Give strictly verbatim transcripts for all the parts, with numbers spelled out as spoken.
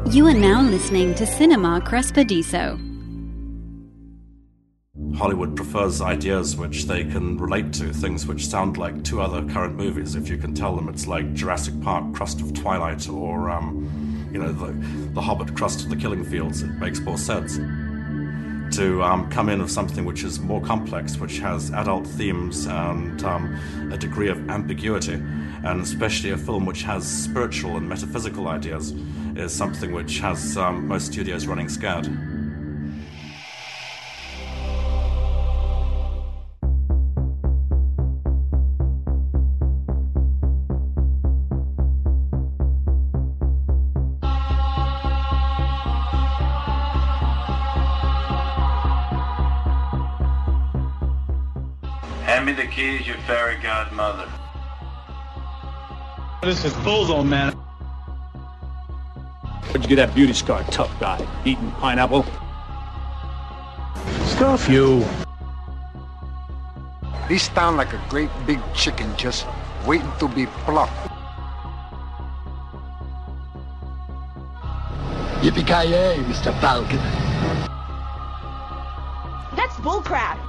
You are now listening to Cinema Crespediso. Hollywood prefers ideas which they can relate to, things which sound like two other current movies. If you can tell them it's like Jurassic Park, Crust of Twilight, or, um, you know, the, the Hobbit, Crust of the Killing Fields, it makes more sense to um, come in with something which is more complex, which has adult themes and um, a degree of ambiguity, and especially a film which has spiritual and metaphysical ideas is something which has um, most studios running scared. Hand me the keys, your fairy godmother. This is bullseye, man. Where'd you get that beauty scar, tough guy? Eating pineapple? Stuff you. These sound like a great big chicken just waiting to be plucked. Yippee-ki-yay, Mister Falcon. That's bullcrap.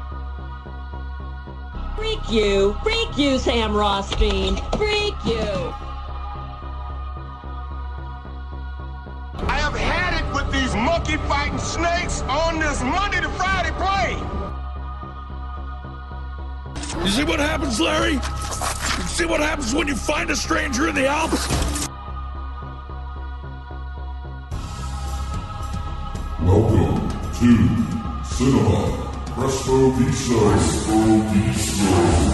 Freak you. Freak you, Sam Rothstein. Freak you. I have had it with these monkey-fighting snakes on this Monday to Friday plane. You see what happens, Larry? You see what happens when you find a stranger in the Alps? Welcome to Cinema Crespediso. Crespediso.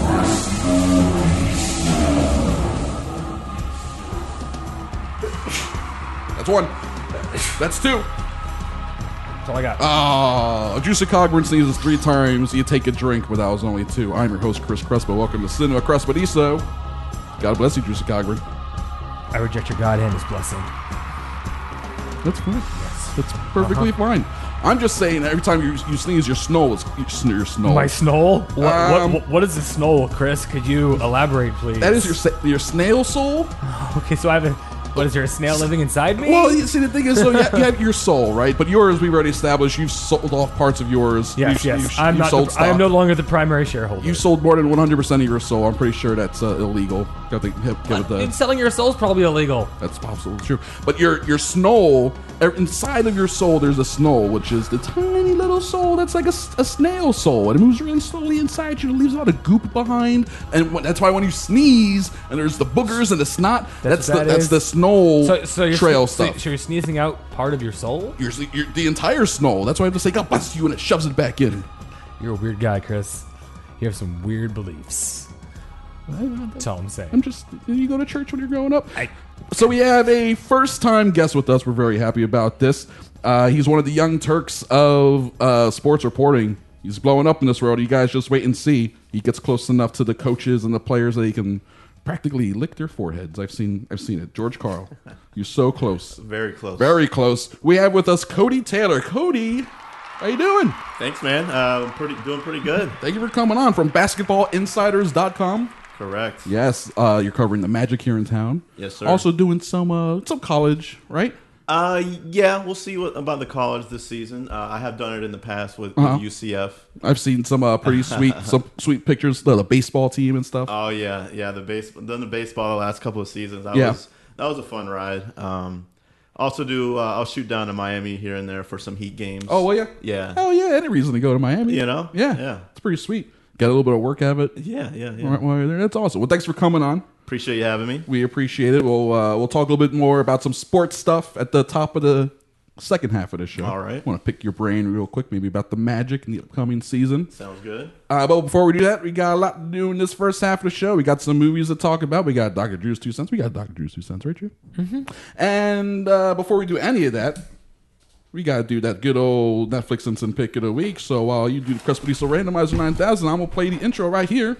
That's one. That's two. That's all I got. Oh, Juicy Cogburn sneezes three times. You take a drink, but that was only two. I'm your host, Chris Crespo. Welcome to Cinema Crespediso. God bless you, Juicy Cogburn. I reject your God and his blessing. That's fine. Yes. That's perfectly uh-huh. fine. I'm just saying, every time you, you sneeze, your snowl is your snowl. My snowl? What, Um, what, what is a snowl, Chris? Could you elaborate, please? That is your sa- your snail soul. Okay, so I have a... What, is there a snail living inside me? Well, you see, the thing is, so you have, you have your soul, right? But yours, we've already established, you've sold off parts of yours. Yes, you've, yes. You've, I'm you've not. sold The, I am stock. no longer the primary shareholder. You sold more than one hundred percent of your soul. I'm pretty sure that's uh, illegal. Got to give it the... Selling your soul is probably illegal. That's absolutely true. But your your snow, inside of your soul, there's a snow, which is the tiny little soul that's like a, a snail soul. And it moves really slowly inside you. It leaves a lot of goop behind. And when, that's why when you sneeze, and there's the boogers and the snot, that's, that's, the, that that's the snow so, so you're trail sne- stuff. So, so you're sneezing out part of your soul? You're, you're, the entire snow. That's why I have to say, God bless you, and it shoves it back in. You're a weird guy, Chris. You have some weird beliefs. That's all I'm saying. I'm just, you go to church when you're growing up. I, so we have a first-time guest with us. We're very happy about this. Uh, he's one of the young Turks of uh, sports reporting. He's blowing up in this world. You guys just wait and see. He gets close enough to the coaches and the players that he can practically lick their foreheads. I've seen I've seen it. George Karl. You're so close. Very close. Very close. We have with us Cody Taylor. Cody, how you doing? Thanks, man. Uh, I'm pretty doing pretty good. Thank you for coming on from basketball insiders dot com. Correct. Yes, uh, you're covering the Magic here in town. Yes, sir. Also doing some uh, some college, right? Uh, yeah, we'll see what about the college this season. Uh, I have done it in the past with, Uh-huh. with U C F. I've seen some uh, pretty sweet some sweet pictures of the baseball team and stuff. Oh yeah, yeah. The base done the baseball the last couple of seasons. That Yeah. was that was a fun ride. Um, also do uh, I'll shoot down to Miami here and there for some Heat games. Oh, will you? Yeah. Hell yeah, any reason to go to Miami. You know? Yeah. Yeah. It's pretty sweet. Got a little bit of work out of it. Yeah, yeah, yeah. While- while you're there. That's awesome. Well, thanks for coming on. Appreciate you having me. We appreciate it. We'll uh, we'll talk a little bit more about some sports stuff at the top of the second half of the show. All right. Want to pick your brain real quick, maybe about the Magic in the upcoming season. Sounds good. Uh, but before we do that, we got a lot to do in this first half of the show. We got some movies to talk about. We got Doctor Drew's Two Cents. We got Doctor Drew's Two Cents, right, Drew? Mm-hmm. And uh, before we do any of that, we got to do that good old Netflix Instant Pick of the Week. So while you do the Crespediso Randomizer nine thousand, I'm going to play the intro right here.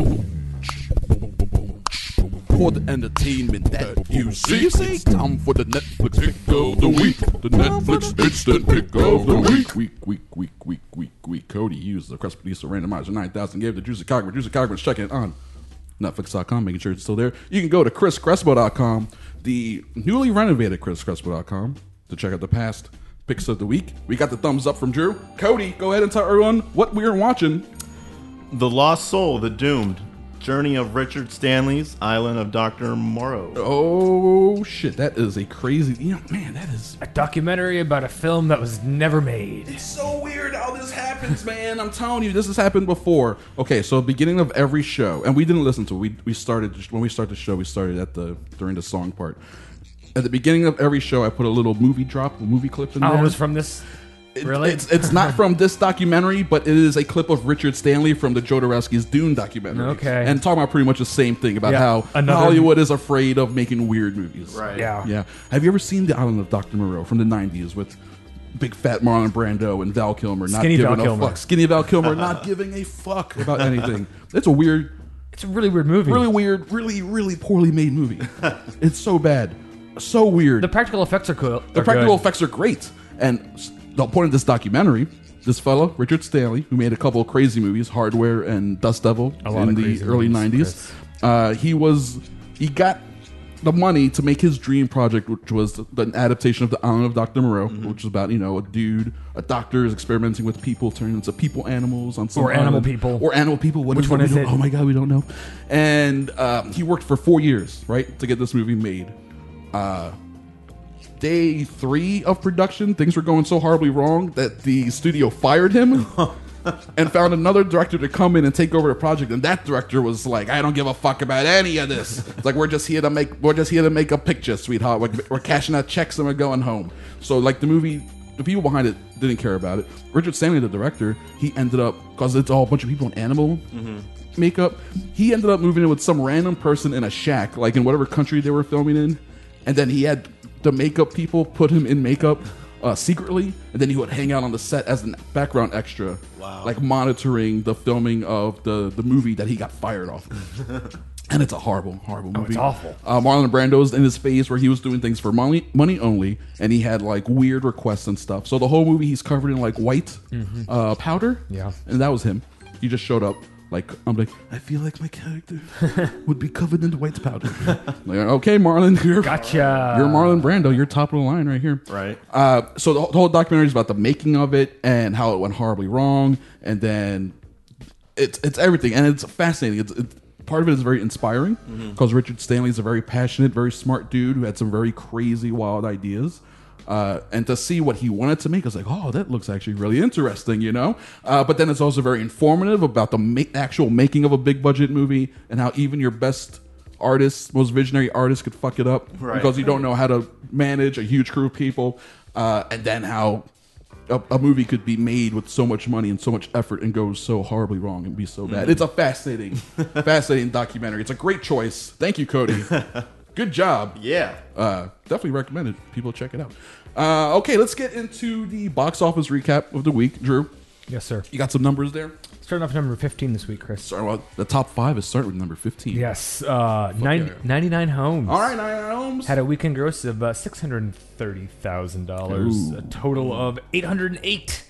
For the entertainment that you see, it's time for the Netflix Pick of the Week. The Netflix Instant Pick of the Week. Week, week, week, week, week, week. Cody used the Crespediso Randomizer nine thousand, gave it to Juicy Cogburn. Juicy Cogburn, check it on Netflix dot com, making sure it's still there. You can go to Chris Crespo dot com, the newly renovated Chris Crespo dot com. to check out the past picks of the week. We got the thumbs up from Drew. Cody, go ahead and tell everyone what we're watching. The Lost Soul, The Doomed, Journey of Richard Stanley's Island of Doctor Moreau. Oh, shit. That is a crazy... You know, man, that is... A documentary about a film that was never made. It's so weird how this happens, man. I'm telling you, this has happened before. Okay, so beginning of every show, and we didn't listen to it. We, we started... When we started the show, we started at the during the song part. At the beginning of every show, I put a little movie drop, a movie clip in oh, there. it was from this... Really? It, it's it's not from this documentary, but it is a clip of Richard Stanley from the Jodorowsky's Dune documentary. Okay. And talking about pretty much the same thing about Yeah, how another- Hollywood is afraid of making weird movies. Right. Yeah. Yeah. Have you ever seen The Island of Doctor Moreau from the nineties with big fat Marlon Brando and Val Kilmer not Skinny giving Val a Kilmer. fuck? Skinny Val Kilmer not giving a fuck about anything. It's a weird, It's a really weird movie. really weird, really, really poorly made movie. It's so bad. So weird. The practical effects are cool. The are practical good. effects are great. And the point of this documentary, this fellow, Richard Stanley, who made a couple of crazy movies, Hardware and Dust Devil, A lot in of the crazy early movies, nineties, uh, he was he got the money to make his dream project, which was the adaptation of The Island of Doctor Moreau, Mm-hmm. which is about, you know, a dude, a doctor is experimenting with people, turning into people animals on some Or animal island. people. Or animal people. What Which is one We is don't- it? Oh my God, we don't know. And uh, he worked for four years, right, to get this movie made. Uh, day three of production, things were going so horribly wrong that the studio fired him and found another director to come in and take over the project. And that director was like, "I don't give a fuck about any of this. It's like we're just here to make we're just here to make a picture, sweetheart. We're, we're cashing out checks and we're going home." So like the movie, the people behind it didn't care about it. Richard Stanley, the director, he ended up, because it's all a bunch of people in animal Mm-hmm. makeup, he ended up moving in with some random person in a shack, like in whatever country they were filming in, and then he had the makeup people put him in makeup uh, secretly, and then he would hang out on the set as a background extra, Wow. like monitoring the filming of the, the movie that he got fired off of. And it's a horrible, horrible movie. it's awful. Uh, Marlon Brando's in his phase where he was doing things for money, money only, and he had like weird requests and stuff. So the whole movie he's covered in like white uh, powder. Yeah. And that was him. He just showed up. Like, I'm like, I feel like my character would be covered in white powder. Like, okay, Marlon, you're, Gotcha. you're Marlon Brando. You're top of the line right here. Right. Uh, so the, whole- the whole documentary is about the making of it and how it went horribly wrong, and then it's it's everything, and it's fascinating. It's, it's part of it is very inspiring because Richard Stanley is a very passionate, very smart dude who had some very crazy, wild ideas. Uh, and to see what he wanted to make, I was like, oh, that looks actually really interesting, you know? Uh, but then it's also very informative about the ma- actual making of a big budget movie and how even your best artists, most visionary artists could fuck it up Right. because you don't know how to manage a huge crew of people. Uh, and then how a, a movie could be made with so much money and so much effort and go so horribly wrong and be so bad. Mm-hmm. It's a fascinating, fascinating documentary. It's a great choice. Thank you, Cody. Good job. Yeah. Uh, definitely recommended. People check it out. Uh, okay, let's get into the box office recap of the week. Drew, Yes, sir. you got some numbers there? Starting off at number fifteen this week, Chris. Sorry, well, the top five is starting with number fifteen. Yes. Uh, nine, yeah. ninety-nine Homes. All right, nine Homes. Had a weekend gross of uh, six hundred thirty thousand dollars. A total of eight hundred eight.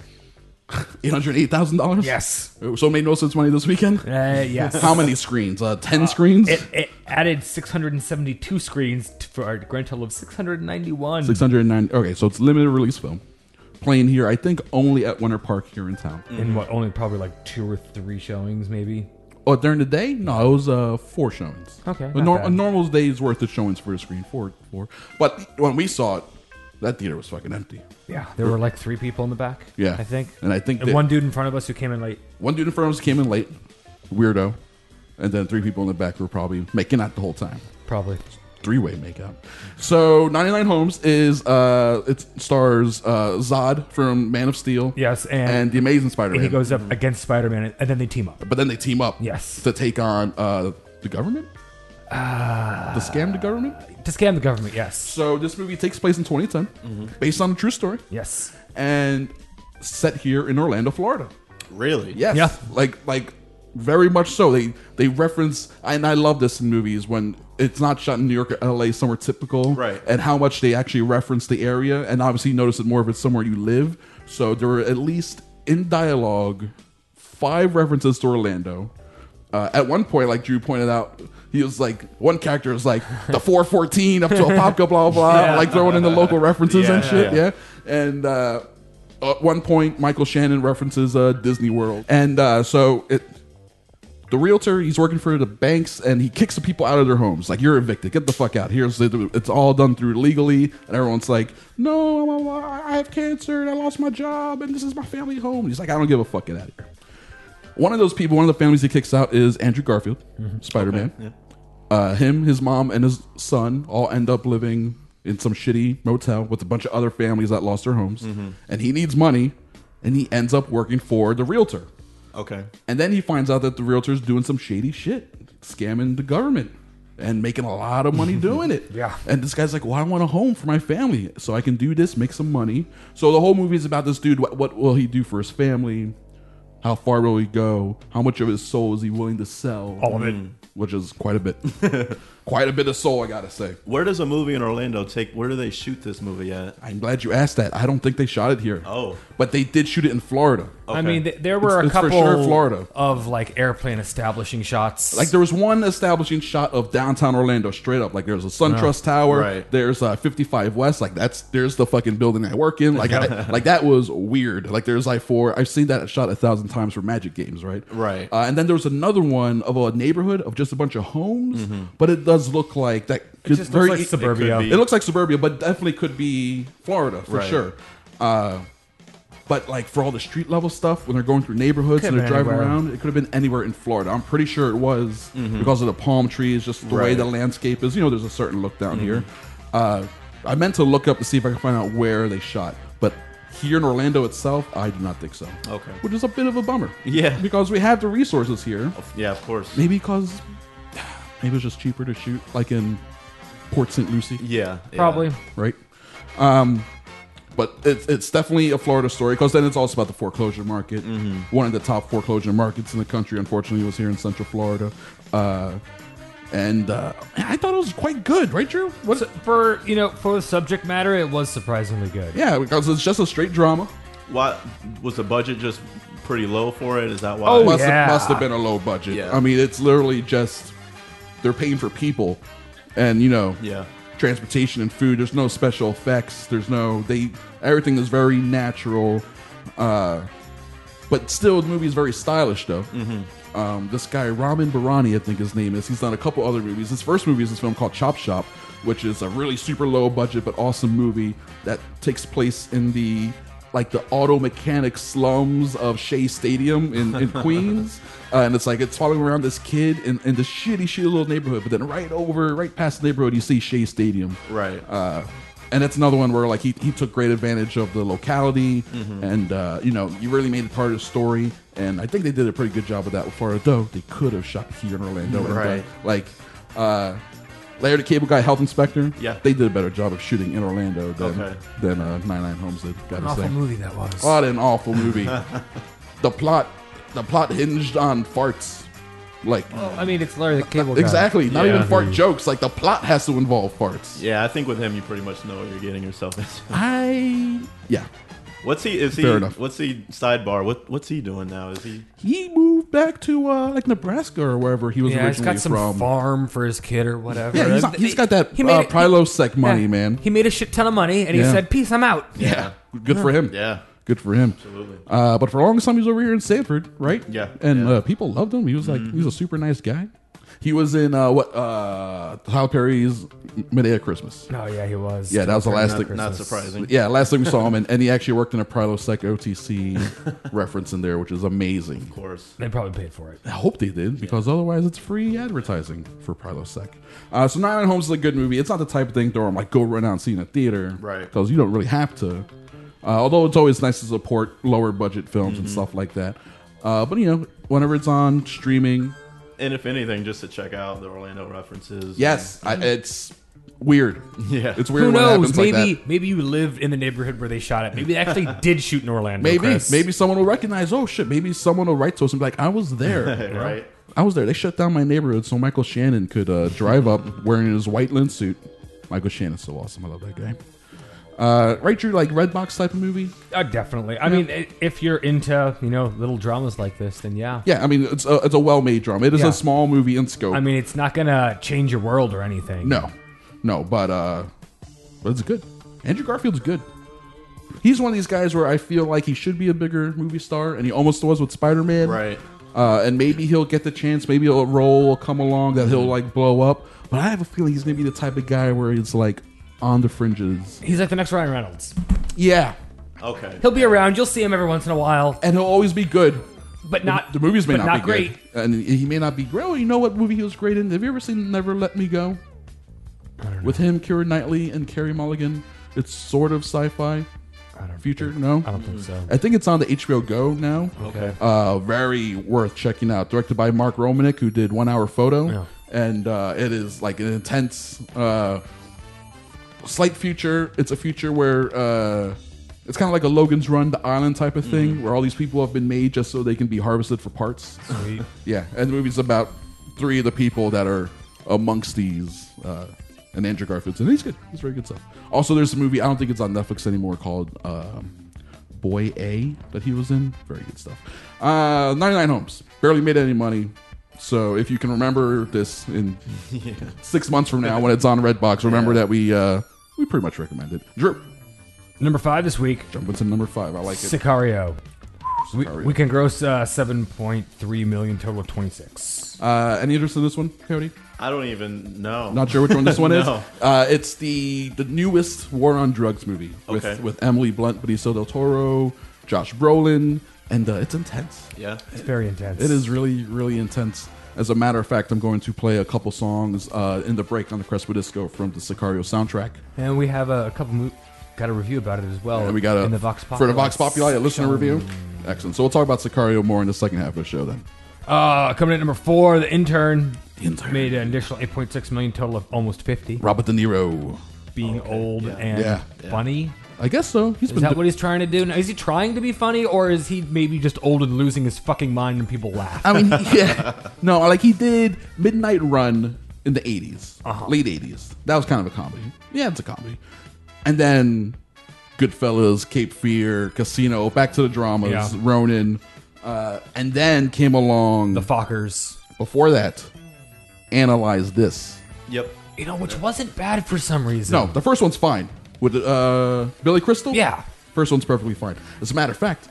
eight hundred eight thousand dollars? Yes. So it made no sense money this weekend? Uh, yes. How many screens? Uh, ten screens? It, it added six hundred seventy-two screens t- for a grand total of six hundred ninety-one. six hundred nine. Okay, so it's limited release film. Playing here, I think, only at Winter Park here in town. In what, only probably like two or three showings, maybe? Oh, during the day? No, it was uh, four showings. Okay, A, not nor- bad. a normal day's worth of showings for a screen. Four, four. But when we saw it, that theater was fucking empty. Yeah, there were like three people in the back. Yeah. I think. And I think and that- one dude in front of us who came in late. One dude in front of us came in late, weirdo, and then three people in the back who were probably making out the whole time. Probably. Three-way makeout. So ninety-nine Homes is uh it stars uh Zod from Man of Steel. Yes, and, and the Amazing Spider-Man. He goes up against Spider-Man, and then they team up. But then they team up. Yes. To take on uh the government? Uh, to scam the government? To scam the government, yes. So this movie takes place in twenty ten, based on a true story. Yes. And set here in Orlando, Florida. Really? Yes. Yeah. Like like very much so. They they reference, and I love this in movies when it's not shot in New York or L A, somewhere typical. Right. And how much they actually reference the area, and obviously you notice it more if it's somewhere you live. So there were at least in dialogue five references to Orlando. Uh, at one point, like Drew pointed out, he was like, one character was like, the four fourteen up to Apopka, blah, blah, blah, Yeah. like throwing in the local references Yeah, and shit, yeah. yeah. And uh, at one point, Michael Shannon references uh, Disney World. And uh, so it, the realtor, he's working for the banks, and he kicks the people out of their homes. Like, you're evicted. Get the fuck out. Here's the, it's all done through legally. And everyone's like, no, I have cancer, and I lost my job, and this is my family home. He's like, I don't give a fuck. Get out of here. One of those people, one of the families he kicks out is Andrew Garfield, mm-hmm. Spider-Man. Okay, yeah. uh, him, his mom, and his son all end up living in some shitty motel with a bunch of other families that lost their homes. Mm-hmm. And he needs money, and he ends up working for the realtor. Okay. And then he finds out that the realtor's doing some shady shit, scamming the government and making a lot of money doing it. Yeah. And this guy's like, well, I want a home for my family so I can do this, make some money. So the whole movie is about this dude. What, what will he do for his family? How far will he go? How much of his soul is he willing to sell? All of it. Which is quite a bit. Quite a bit of soul, I gotta say. Where does a movie in Orlando take? Where do they shoot this movie at? I'm glad you asked that. I don't think they shot it here. Oh. But they did shoot it in Florida. I mean, th- there were It's- a it's for couple sure Florida. of like airplane establishing shots. Like there was one establishing shot of downtown Orlando straight up. Like there's a SunTrust Tower. Right. There's uh, fifty-five West. Like that's there's the fucking building I work in. Like I, like that was weird. Like there's like four. I've seen that shot a thousand times for Magic games, right? Right. Uh, and then there was another one of a neighborhood of just a bunch of homes, mm-hmm. but it does look like that. It just looks like suburbia. It, it looks like suburbia, but definitely could be Florida for Right. sure. Uh, But like for all the street level stuff, when they're going through neighborhoods Could and they're have been driving anywhere. around, it could have been anywhere in Florida. I'm pretty sure it was Mhm. because of the palm trees, just the way Right. the landscape is. You know, there's a certain look down Mhm. here. Uh, I meant to look up to see if I can find out where they shot, but here in Orlando itself, I do not think so. Okay. Which is a bit of a bummer. Yeah. Because we have the resources here. Yeah, of course. Maybe because maybe it's just cheaper to shoot, like in Port Saint Lucie. Yeah. Probably. Right. Um, but it's it's definitely a Florida story because then it's also about the foreclosure market. Mm-hmm. One of the top foreclosure markets in the country, unfortunately, was here in Central Florida. Uh, and uh, I thought it was quite good, right, Drew? What's it, for you know for the subject matter? It was surprisingly good. Yeah, because it's just a straight drama. What was the budget just pretty low for it? Is that why? Oh, must, yeah. have, must have been a low budget. Yeah. I mean, it's literally just they're paying for people, and you know, Yeah. transportation and food. There's no special effects. There's no they. Everything is very natural, uh, but still the movie is very stylish though. Mm-hmm. Um, this guy Ramin Barani, I think his name is. He's done a couple other movies. His first movie is this film called Chop Shop, which is a really super low budget but awesome movie that takes place in the like the auto mechanic slums of Shea Stadium in, in Queens. Uh, and it's like it's following around this kid in, in this shitty, shitty little neighborhood. But then right over, right past the neighborhood, you see Shea Stadium. Right. Uh, and that's another one where like he, he took great advantage of the locality, Mhm. and uh, you know you really made it part of the story. And I think they did a pretty good job of that with Florida. Though they could have shot here in Orlando, and, uh, Right. like uh, Larry the Cable Guy, Health Inspector. Yeah. they did a better job of shooting in Orlando than Okay. than uh, ninety-nine Homes did. An Gotta awful say. movie that was. What an awful movie. the plot, the plot hinged on farts. Like Well, I mean, it's Larry the Cable Guy. exactly, not Yeah. even fart jokes. Like the plot has to involve farts. Yeah, I think with him, you pretty much know what you're getting yourself into. I yeah. What's he? Is he? Fair enough. What's he? Sidebar. What What's he doing now? Is he? He moved back to uh, like Nebraska or wherever he was Yeah, he's originally got some from. farm for his kid or whatever. Yeah, he's, Uh, he's got that he made uh, it- Prilosec money, yeah, man. He made a shit ton of money, and he Yeah. said, "Peace, I'm out." Yeah, good for him. Yeah. Good for him. Absolutely. Uh, but for a long time, he was over here in Sanford, right? Yeah. And Yeah. Mm-hmm. Uh, people loved him. He was like, he was a super nice guy. He was in uh, what uh, Tyler Perry's Midday at Christmas. Oh yeah, he was. Yeah, that was the last Not, thing. not surprising. Yeah, last time we saw him, and, and he actually worked in a Prilosec O T C reference in there, which is amazing. Of course. They probably paid for it. I hope they did, because otherwise it's free advertising for Prilosec. Uh, so Nine Homes is a good movie. It's not the type of thing though I'm like, go run out and see in a theater. Right. Because you don't really have to. Uh, although it's always nice to support lower budget films Mm-hmm. and stuff like that. Uh, but, you know, whenever it's on streaming. And if anything, just to check out the Orlando references. Yes, I, it's weird. Yeah. It's weird Who when it knows? happens like Maybe that. maybe you lived in the neighborhood where they shot it. Maybe they actually did shoot in Orlando. Maybe. Chris. Maybe someone will recognize, oh, shit, maybe someone will write to us and be like, I was there. Right. I was there. They shut down my neighborhood so Michael Shannon could uh, drive up wearing his white linen suit. Michael Shannon's so awesome. I love that guy. Uh, right, Drew? Like Redbox type of movie? Uh, definitely. I Yeah. mean, i- if you're into you know little dramas like this, then yeah. Yeah, I mean, it's a, it's a well-made drama. It is Yeah. a small movie in scope. I mean, it's not gonna change your world or anything. No, no, but uh, but it's good. Andrew Garfield's good. He's one of these guys where I feel like he should be a bigger movie star, and he almost was with Spider-Man. Right. Uh, and maybe he'll get the chance. Maybe a role will come along that he'll like blow up. But I have a feeling he's gonna be the type of guy where he's like on the fringes. He's like the next Ryan Reynolds. Yeah, Okay. He'll be around. You'll see him every once in a while, and he'll always be good. but not The movies may but not, not be great. good, and he may not be great. Oh, you know what movie he was great in? Have you ever seen Never Let Me Go? With him, Keira Knightley, and Carey Mulligan. It's sort of sci-fi. I don't Future? No, I don't think so. I think it's on the H B O Go now. Okay. Uh, very worth checking out. Directed by Mark Romanek, who did One Hour Photo, Yeah. and uh, it is like an intense, uh, slight future. It's a future where uh, it's kind of like a Logan's Run, The Island type of thing, where all these people have been made just so they can be harvested for parts. Sweet. Yeah, and the movie's about three of the people that are amongst these. Uh, and Andrew Garfield's and he's good. He's very good stuff. Also, there's a movie, I don't think it's on Netflix anymore, called um, Boy A that he was in. Very good stuff. Uh, ninety-nine Homes. Barely made any money. So if you can remember this in Yeah. six months from now when it's on Redbox, remember Yeah. that we uh, we pretty much recommend it. Drew, Number five this week. jump into number five. I like it. Sicario. We, Sicario. we can gross uh, seven point three million total of twenty-six. Uh, any interest in this one, Cody? I don't even know. Not sure which one this one is. No. Uh, it's the the newest War on Drugs movie with Okay. with Emily Blunt, Benicio del Toro, Josh Brolin, and uh, it's intense. Yeah. It's very intense. It is really really intense. As a matter of fact, I'm going to play a couple songs uh, in the break on the Crespo Disco from the Sicario soundtrack. And we have a, a couple. Mo- got a review about it as well. And we got a in the Vox Populi. for the Vox Populi, a listener review. Excellent. So we'll talk about Sicario more in the second half of the show then. Uh, coming in at number four, The Intern. The Intern. Made an additional eight point six million total of almost fifty. Robert De Niro. Being old and Yeah. funny. I guess so. He's Is been that do- what he's trying to do? Now, is he trying to be funny, or is he maybe just old and losing his fucking mind and people laugh? I mean, yeah. No, like he did Midnight Run in the eighties, Uh-huh. late eighties. That was kind of a comedy. Yeah, it's a comedy. And then Goodfellas, Cape Fear, Casino, back to the dramas, Yeah. Ronin. Uh, and then came along, The Fockers. before that, Analyze This. Yep. You know, which wasn't bad for some reason. No, the first one's fine. With uh, Billy Crystal? Yeah. First one's perfectly fine. As a matter of fact,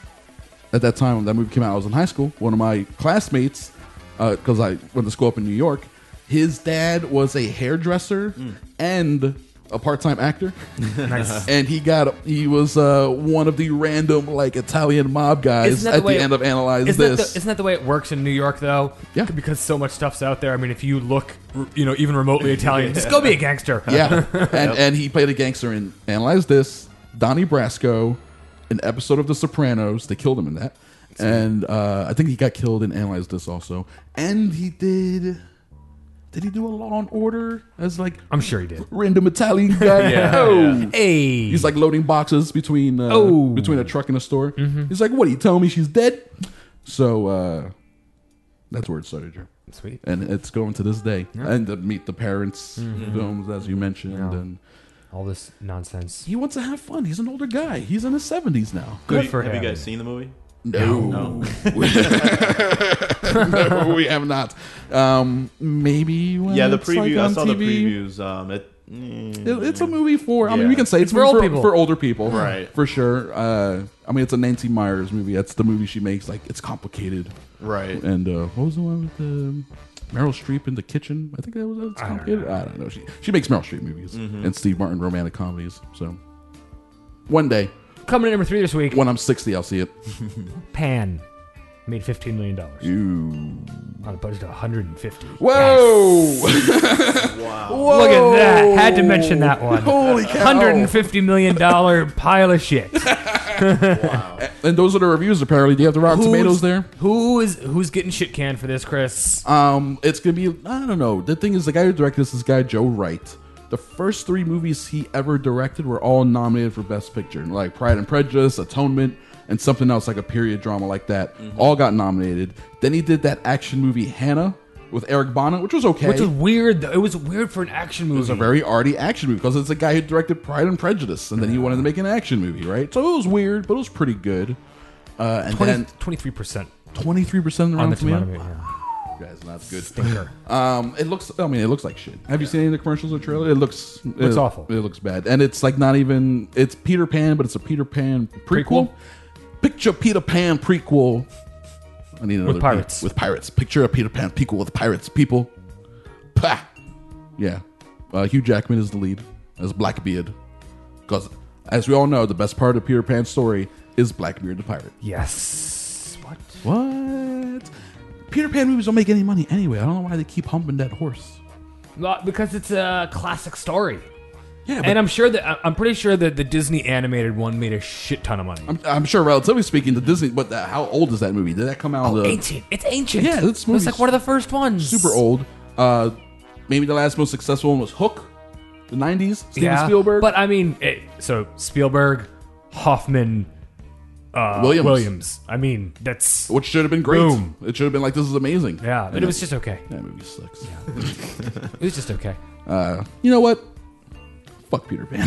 at that time when that movie came out, I was in high school. One of my classmates, because I went to school up in New York, his dad was a hairdresser and a part-time actor. Nice. And he got he was uh, one of the random like Italian mob guys Isn't that at the way the it- end of Analyze Isn't that, This. the, isn't that the way it works in New York, though? Yeah. Because so much stuff's out there. I mean, if you look, you know, even remotely Italian, just go be a gangster. Yeah, and and he played a gangster in Analyze This, Donnie Brasco, an episode of The Sopranos. They killed him in that, and uh, I think he got killed in Analyze This also. And he did. Did he do a Law and Order as like I'm sure he did. random Italian guy? Yeah, Oh. yeah. Hey. He's like loading boxes between uh, Oh. between a truck and a store. He's like, "What? Are you telling me she's dead?" So uh, that's where it started, Drew. Sweet. And it's going to this day. Yeah. And the Meet the Parents films, as you mentioned, Yeah. and. All this nonsense. He wants to have fun. He's an older guy. He's in his seventies now. Good Have you- for have him. you guys seen the movie? No. No. No, we have not. Um, maybe when Yeah, the it's, like, preview. I on saw T the V. previews. Um, it, mm, It- it's a movie for. I mean, Yeah. we can say it's, It's for old for, people. for older people, Right. For sure. Uh, I mean, it's a Nancy Meyers movie. That's the movie she makes. Like, it's complicated, Right. And uh, what was the one with the Meryl Streep in the kitchen? I think that was it's I don't complicated. I don't know. She she makes Meryl Streep movies Mm-hmm. and Steve Martin romantic comedies. So one day, Coming in number three this week, when I'm sixty, I'll see it. Pan made fifteen million dollars You. on a budget of one hundred fifty. Whoa! Wow. Whoa! Look at that. Had to mention that one. Holy cow! one hundred fifty million dollars pile of shit. And those are the reviews. Apparently, do you have the Rotten Tomatoes there? Who is who's getting shit canned for this, Chris? Um, it's gonna be. I don't know. The thing is, the guy who directed this is guy Joe Wright. The first three movies he ever directed were all nominated for Best Picture, like Pride and Prejudice, Atonement, and something else like a period drama like that. All got nominated. Then he did that action movie Hannah with Eric Bana, which was okay. Which was weird. Though. It was weird for an action movie. It was a very arty action movie because it's a guy who directed Pride and Prejudice, and then he wanted to make an action movie, right? So it was weird, but it was pretty good. Uh, and twenty, then twenty-three percent. twenty-three percent on the tomato. tomato. Yeah. Guys, not good. Stinker. Um, it looks. I mean, it looks like shit. Have you seen any of the commercials or trailer? It looks. Looks it, awful. It looks bad, and it's like not even. It's Peter Pan, but it's a Peter Pan prequel. Prequel? Picture Peter Pan prequel. I need another With pirates. P- with pirates. Picture a Peter Pan prequel with pirates. People. Pah. Yeah. Uh, Hugh Jackman is the lead as Blackbeard, because as we all know, the best part of Peter Pan's story is Blackbeard the pirate. Yes. What? What? Peter Pan movies don't make any money anyway. I don't know why they keep humping that horse. Well, because it's a classic story. Yeah, but and I'm sure that I'm pretty sure that the Disney animated one made a shit ton of money. I'm, I'm sure, relatively speaking, the Disney. But the, how old is that movie? Did that come out? Oh, in the, ancient! It's ancient. Yeah, it's it was like one of the first ones. Super old. Uh, maybe the last most successful one was Hook, the nineties. Steven yeah, Spielberg. But I mean, it, so Spielberg, Hoffman, uh, Williams. Williams. I mean, that's which should have been great. Boom. It should have been like, this is amazing. Yeah, but and it was just okay. That movie sucks. Yeah. It was just okay. Uh, you know what? Fuck Peter Pan.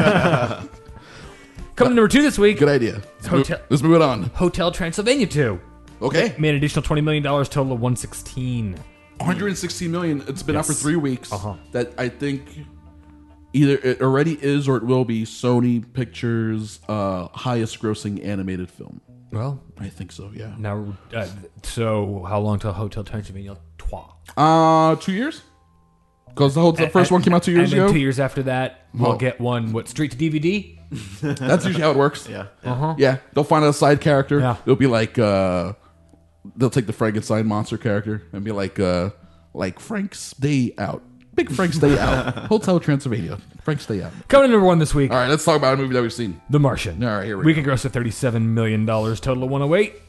Coming to number two this week. Good idea. Let's, Hotel, move, let's move it on. Hotel Transylvania two. Okay. Made an additional twenty million dollars, total of one sixteen. one hundred sixteen million. It's been Yes. out for three weeks. Uh-huh. That I think either it already is or it will be Sony Pictures' uh, highest grossing animated film. Well, I think so. Yeah. Now, uh, so how long till Hotel Transylvania two? Uh, two years. Because the, whole, the first and, one came out two years and then ago. Two years after that, we'll Oh. get one. What, straight to D V D? That's usually how it works. Yeah. Uh huh. Yeah, they'll find a side character. Yeah. It'll be like uh, they'll take the Frankenstein monster character and be like uh, like Frank's Day Out, Big Frank's Day Out, Hotel Transylvania, Frank's Day Out. Coming to number one this week. All right, let's talk about a movie that we've seen. The Martian. All right, here we Weekend go. gross of thirty-seven million dollars, total of one oh eight.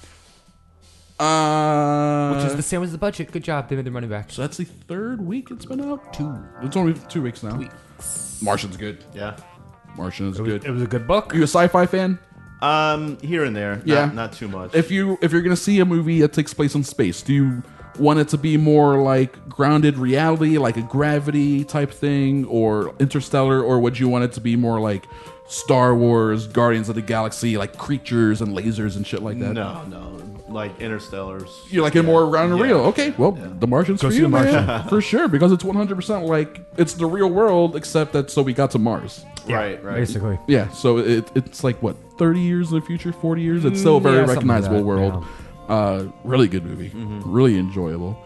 Uh, Which is the same as the budget. Good job. They made their money back. So that's the third week it's been out. Two. It's only two weeks now. Weeks. Martian's good. Yeah. Martian is It was, good. it was a good book. You a sci-fi fan? Um, here and there. Not, Yeah. Not too much. If you if you're gonna see a movie that takes place in space, do you want it to be more like grounded reality, like a Gravity type thing, or Interstellar, or would you want it to be more like Star Wars, Guardians of the Galaxy, like creatures and lasers and shit like that? No, no. Like Interstellars. You like it more around and Yeah. real. Okay, well, The Martian's Go for see you, The Martian. man. For sure, because it's one hundred percent like, it's the real world, except that so we got to Mars. Yeah, Right, right. Basically. Yeah, so it, it's like, what, thirty years in the future, forty years? It's still a very Mm, yeah, something like recognizable that, world. Uh, really good movie. Really enjoyable.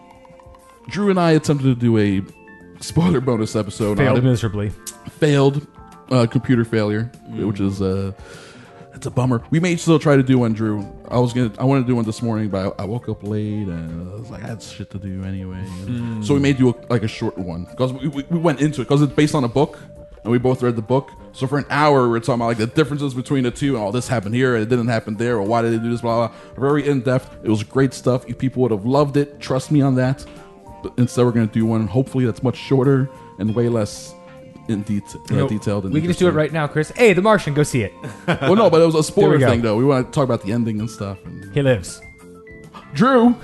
Drew and I attempted to do a spoiler bonus episode Failed on it. miserably. Failed. Uh, computer failure, which is uh, it's a bummer. We may still try to do one, Drew. I was gonna, I wanted to do one this morning, but I, I woke up late and I was like, I had shit to do anyway. And So we may do a, like a short one because we, we, we went into it because it's based on a book and we both read the book. So for an hour, we we're talking about like the differences between the two and all this happened here and it didn't happen there, or why did they do this? Blah blah. Very in depth. It was great stuff. You people would have loved it. Trust me on that. But instead, we're gonna do one hopefully that's much shorter and way less in detail, You uh, know, detailed. And we can just do it right now, Chris. Hey, The Martian, go see it. Well, no, but it was a spoiler There we go. thing, though. We want to talk about the ending and stuff. And He lives. Drew,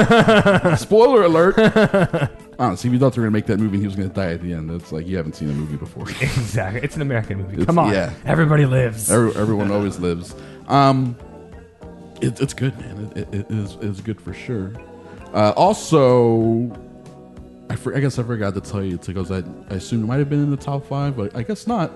spoiler alert. Honestly, if you thought they were going to make that movie and he was going to die at the end, it's like you haven't seen a movie before. Exactly. It's an American movie. It's- Come on. yeah. Everybody lives. Every, everyone always lives. Um, it, it's good, man. It, it, it is it's good for sure. Uh, also, I, for, I guess I forgot to tell you because I, I assume it might have been in the top five, but I guess not.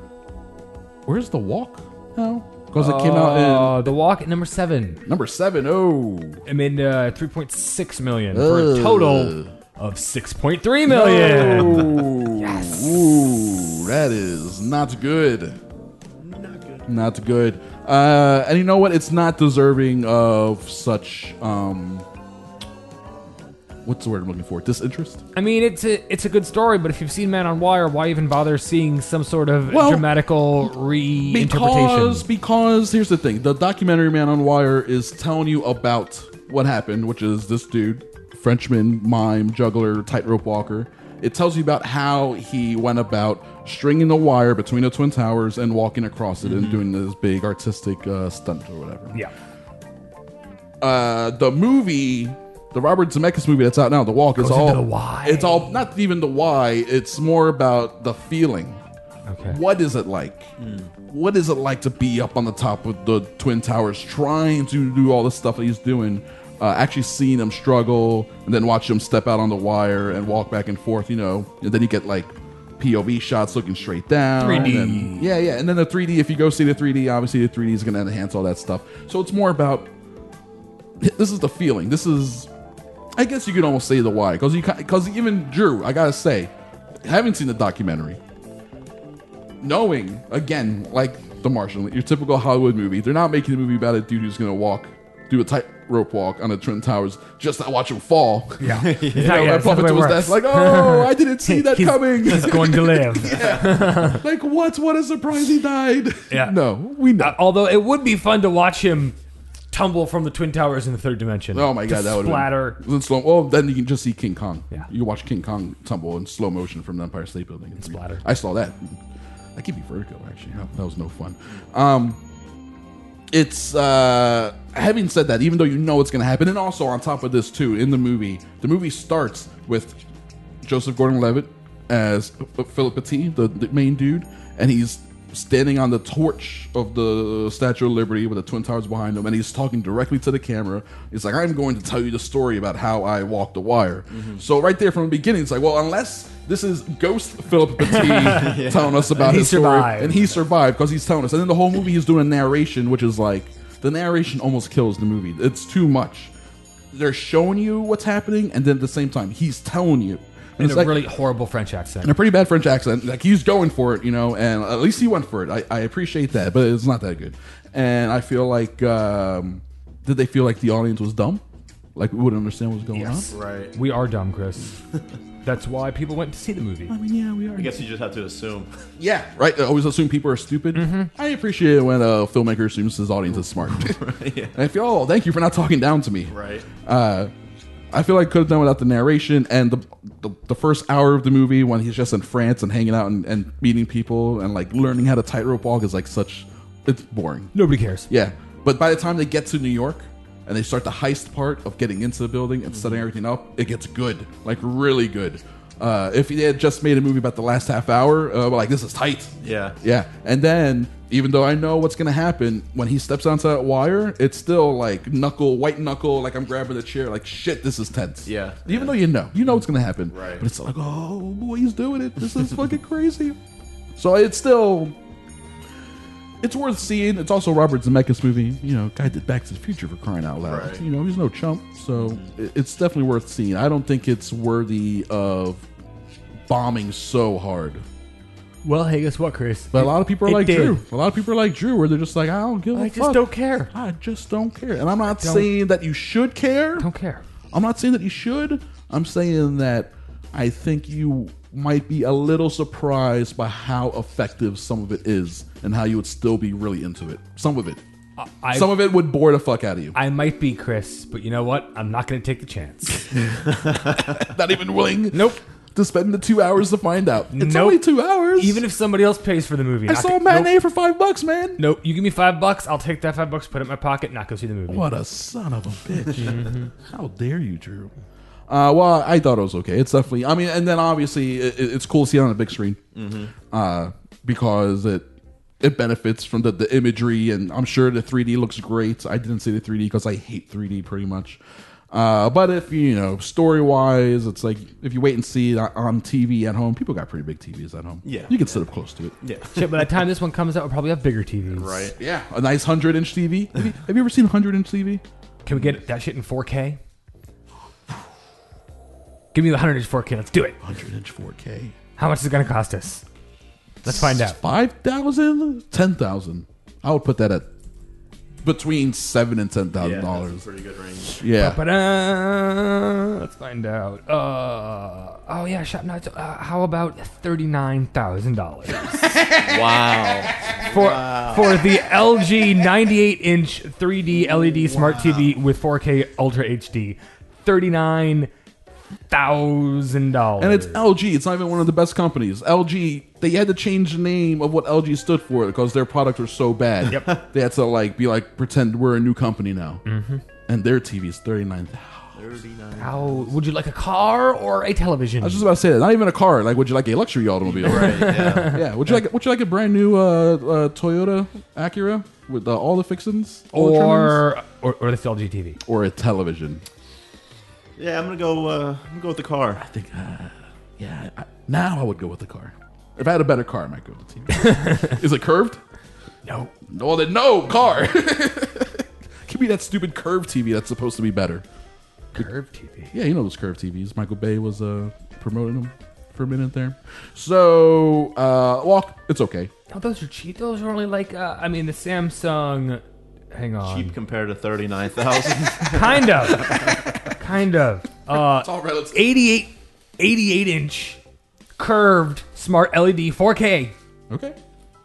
Where's The Walk now? Because it came out Uh, in The Walk at number seven. number seven. Oh, It made uh, three point six million for a Ugh. total of six point three million. No. Yes. Ooh, that is not good. Not good. Not good. Uh, and you know what? It's not deserving of such. Um, what's the word I'm looking for? Disinterest. I mean, it's a it's a good story, but if you've seen Man on Wire, why even bother seeing some sort of Well, dramatical reinterpretation? Because because here's the thing: the documentary Man on Wire is telling you about what happened, which is this dude, Frenchman, mime, juggler, tightrope walker. It tells you about how he went about stringing the wire between the Twin Towers and walking across it and doing this big artistic uh, stunt or whatever. Yeah. Uh, the movie The Robert Zemeckis movie that's out now, The Walk, is Goes all into the why. It's all not even the why. It's more about the feeling. Okay. What is it like? Mm. What is it like to be up on the top of the Twin Towers, trying to do all the stuff that he's doing? Uh, actually seeing him struggle, and then watch him step out on the wire and walk back and forth. You know, and then you get like P O V shots looking straight down. three D. And, yeah, yeah, and then the three D. If you go see the three D, obviously the three D is going to enhance all that stuff. So it's more about this is the feeling. This is, I guess you could almost say the why, because you because even Drew, I gotta say, having seen the documentary, knowing again like The Martian, your typical Hollywood movie, they're not making a movie about a dude who's going to walk, do a tightrope walk on the Twin Towers just to watch him fall. Yeah, you yeah, know, yeah, and plummet to his death. Like, oh, I didn't see that he's, coming. He's going to live. Yeah. Like, what? What a surprise! He died. Yeah. No, we know. Uh, although it would be fun to watch him tumble from the Twin Towers in the third dimension. Oh my god, to that would splatter. In slow. Well, then you can just see King Kong. Yeah, you can watch King Kong tumble in slow motion from the Empire State Building and splatter. I saw that. That gave me vertigo. Actually, that, that was no fun. Um, it's uh, having said that, even though you know it's going to happen, and also on top of this too, in the movie, the movie starts with Joseph Gordon-Levitt as Philip Petit, the, the main dude, and he's standing on the torch of the Statue of Liberty with the Twin Towers behind him, and he's talking directly to the camera. He's like, I'm going to tell you the story about how I walked the wire. Mm-hmm. So right there from the beginning, it's like, well, unless this is Ghost Philip Petit yeah. telling us about and his he story, survived. and he survived because he's telling us. And then the whole movie he's doing a narration, which is like, the narration almost kills the movie. It's too much. They're showing you what's happening, and then at the same time, he's telling you. And it's a like, really horrible French accent. and a pretty bad French accent. Like, he's going for it, you know, and at least he went for it. I, I appreciate that, but it's not that good. And I feel like, um, did they feel like the audience was dumb? Like, we wouldn't understand what was going yes. on? Right. We are dumb, Chris. That's why people went to see the movie. I mean, yeah, we are. I guess you just have to assume. Yeah, right? I always assume people are stupid. Mm-hmm. I appreciate it when a filmmaker assumes his audience is smart. Right, yeah. And I feel, oh, thank you for not talking down to me. Right. Uh, I feel like could have done without the narration and the, the the first hour of the movie when he's just in France and hanging out and, and meeting people and like learning how to tightrope walk is like such, it's boring. Nobody cares. Yeah, but by the time they get to New York and they start the heist part of getting into the building and setting everything up, it gets good, like really good. Uh, if they had just made a movie about the last half hour, uh, like, this is tight. Yeah. Yeah. And then, even though I know what's going to happen, when he steps onto that wire, it's still like knuckle, white knuckle, like I'm grabbing the chair, like, shit, this is tense. Yeah. Even yeah. though you know. You know what's going to happen. Right. But it's like, oh, boy, he's doing it. This is fucking crazy. So it's still... It's worth seeing. It's also Robert Zemeckis movie. You know, guy did Back to the Future, for crying out loud. Right. You know, he's no chump. So it's definitely worth seeing. I don't think it's worthy of bombing so hard. Well, hey, guess what, Chris? But a lot of people are It like did. Drew. A lot of people are like Drew, where they're just like, I don't give a I fuck. just don't care. I just don't care. And I'm not Don't- saying that you should care. Don't care. I'm not saying that you should. I'm saying that I think you might be a little surprised by how effective some of it is and how you would still be really into it. Some of it. Uh, I, Some of it would bore the fuck out of you. I might be, Chris, but you know what? I'm not going to take the chance. Not even willing Nope. to spend the two hours to find out. It's Nope. only two hours. Even if somebody else pays for the movie. I not saw go- a matinee nope. for five bucks, man. Nope. You give me five bucks, I'll take that five bucks, put it in my pocket, not go see the movie. What a son of a bitch. How dare you, Drew? Uh, well, I thought it was okay. It's definitely, I mean, and then obviously it, it's cool to see it on a big screen Mm-hmm. uh, because it it benefits from the, the imagery, and I'm sure the three D looks great. I didn't see the three D because I hate three D pretty much. Uh, but if you know, story wise, it's like if you wait and see it on T V at home, people got pretty big T Vs at home. Yeah. You can sit up close to it. Yeah. Shit, by the time this one comes out, we'll probably have bigger T Vs. Right. Yeah. A nice one hundred inch T V. Have you, have you ever seen a one hundred inch T V? Can we get that shit in four K? Give me the one hundred inch four K. Let's do it. one hundred inch four K. How much is it going to cost us? Let's find out. five thousand, ten thousand. I would put that at between seven and ten thousand Yeah, that's dollars. a pretty good range. Yeah. Ba-ba-da. Let's find out. Uh, oh, yeah, Shop Nuts. Uh, how about thirty-nine thousand dollars? Wow. For, Wow. for the L G ninety-eight inch three D L E D Smart T V with four K Ultra H D. thirty-nine thousand dollars. And it's L G. It's not even one of the best companies. L G, they had to change the name of what L G stood for because their products were so bad. Yep. They had to like be like pretend we're a new company now. Mm-hmm. And their T V is thirty-nine thousand dollars. thirty-nine. How would you like a car or a television? I was just about to say that. Not even a car. Like, would you like a luxury automobile? Right. Yeah. Yeah. Would you like? Would you like a brand new uh, uh, Toyota Acura with uh, all the fixings, all the trimmings? or, or or the L G T V, or a television? Yeah, I'm gonna go. Uh, I'm gonna go with the car. I think. Uh, yeah. I, now I would go with the car. If I had a better car, I might go with the T V. Is it curved? No. No, then no car. Give me that stupid curved T V that's supposed to be better. Curved T V. Yeah, you know those curved T Vs. Michael Bay was uh, promoting them for a minute there. So, uh, well, it's okay. Oh, those are cheap. Those are only like, uh, I mean, the Samsung. Hang on. Cheap compared to thirty-nine thousand. Kind of. Kind of. Uh, It's all relative. eighty-eight, eighty-eight inch curved smart L E D four K. Okay.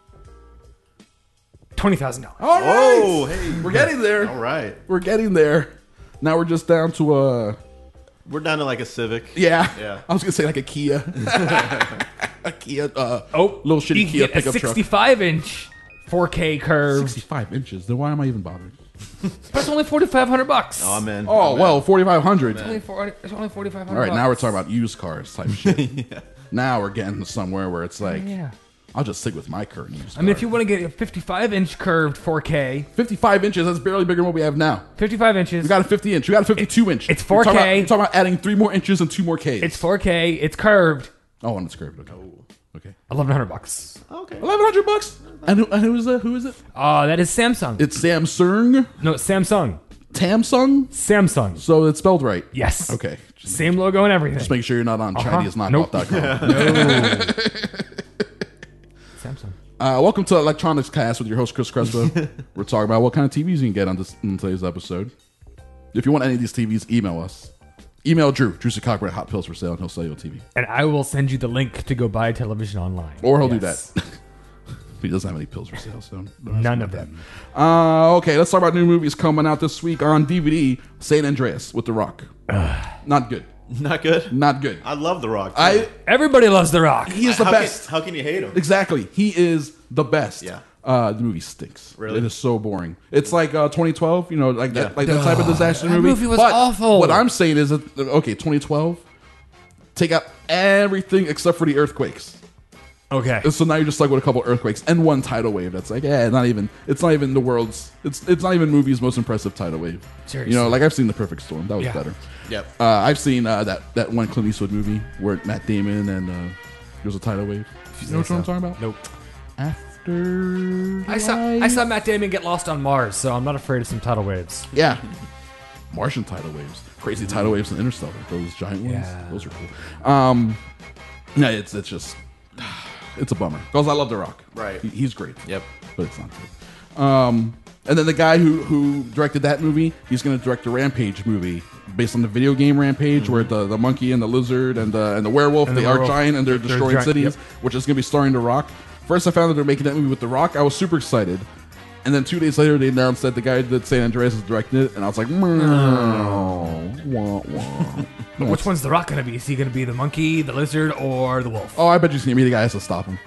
twenty thousand dollars. All right. Oh, hey. We're getting there. All right. We're getting there. Now we're just down to a. We're down to like a Civic. Yeah. Yeah. I was gonna say like a Kia. A Kia. Uh, Oh, little shitty you can Kia get a pickup truck. sixty-five inch four K curved. sixty-five inches. Then why am I even bothering? That's only forty-five hundred bucks. Oh, I'm in. Oh I'm in. well, forty-five hundred. It's only, four, it's only forty-five hundred All right, bucks. now we're talking about used cars type shit. Yeah. Now we're getting somewhere where it's like, Yeah. I'll just stick with my current used I mean, car. if you want to get a fifty-five inch curved four K, fifty-five inches, that's barely bigger than what we have now. fifty-five inches. We got a fifty inch. We got a fifty-two inch. it's You're four K. talking about, you're talking about adding three more inches and two more Ks. It's four K. It's curved. Oh, and it's curved. Okay. Okay. eleven hundred bucks. Okay. eleven hundred bucks. And who, and who is that? Who is it? Uh, that is Samsung. It's Samsung. no, Samsung. Tamsung. Samsung. So it's spelled right. Yes. Okay. Just, Same logo and everything. just make sure you're not on Uh-huh. Chinese knockoff dot com. No. Samsung. Uh, welcome to Electronics Cast with your host Chris Crespo. We're talking about what kind of T Vs you can get on this in today's episode. If you want any of these T Vs, email us. Email Drew, Drew Secockery at Hot Pills for Sale, and he'll sell you a T V. And I will send you the link to go buy a television online. Or he'll Yes. do that. He doesn't have any pills for sale, so don't ask None him of about them. that. Uh, okay, let's talk about new movies coming out this week on D V D. San Andreas with The Rock. Not good. Not good. Not good. I love The Rock. too. I. Everybody loves The Rock. He is the how best. Can, how can you hate him? Exactly. He is the best. Yeah. Uh, the movie stinks. Really? It is so boring. It's like uh, twenty twelve, you know, like that, Yeah. like that type of disaster That movie. movie was But awful. What I'm saying is that okay, twenty twelve, take out everything except for the earthquakes. Okay. So now you're just stuck with a couple earthquakes and one tidal wave. That's like, yeah, not even. It's not even the world's. It's it's not even movies' most impressive tidal wave. Seriously. You know, like I've seen The Perfect Storm. That was Yeah. better. Yep. Uh, I've seen uh, that that one Clint Eastwood movie where Matt Damon and uh, there's a tidal wave. You know what I'm talking about? Nope. After I saw I saw Matt Damon get lost on Mars, so I'm not afraid of some tidal waves. Yeah. Martian tidal waves. Crazy tidal waves in Interstellar. Those giant ones. Yeah. Those are cool. Um, yeah, it's it's just it's a bummer because I love The Rock. Right. He, he's great. Yep. But it's not good. Um, and then the guy who who directed that movie, he's going to direct a Rampage movie based on the video game Rampage, Mm-hmm. where the, the monkey and the lizard and the and the werewolf, And the they are werewolf. giant and they're They're destroying giant, cities, yep. which is going to be starring The Rock. First, I found that they're making that movie with The Rock. I was super excited. And then two days later, they announced that the guy that San Andreas is directing it, and I was like, "Meow, wah, wah." But which one's The Rock going to be? Is he going to be the monkey, the lizard, or the wolf? Oh, I bet you he's gonna be the guy who has to stop him.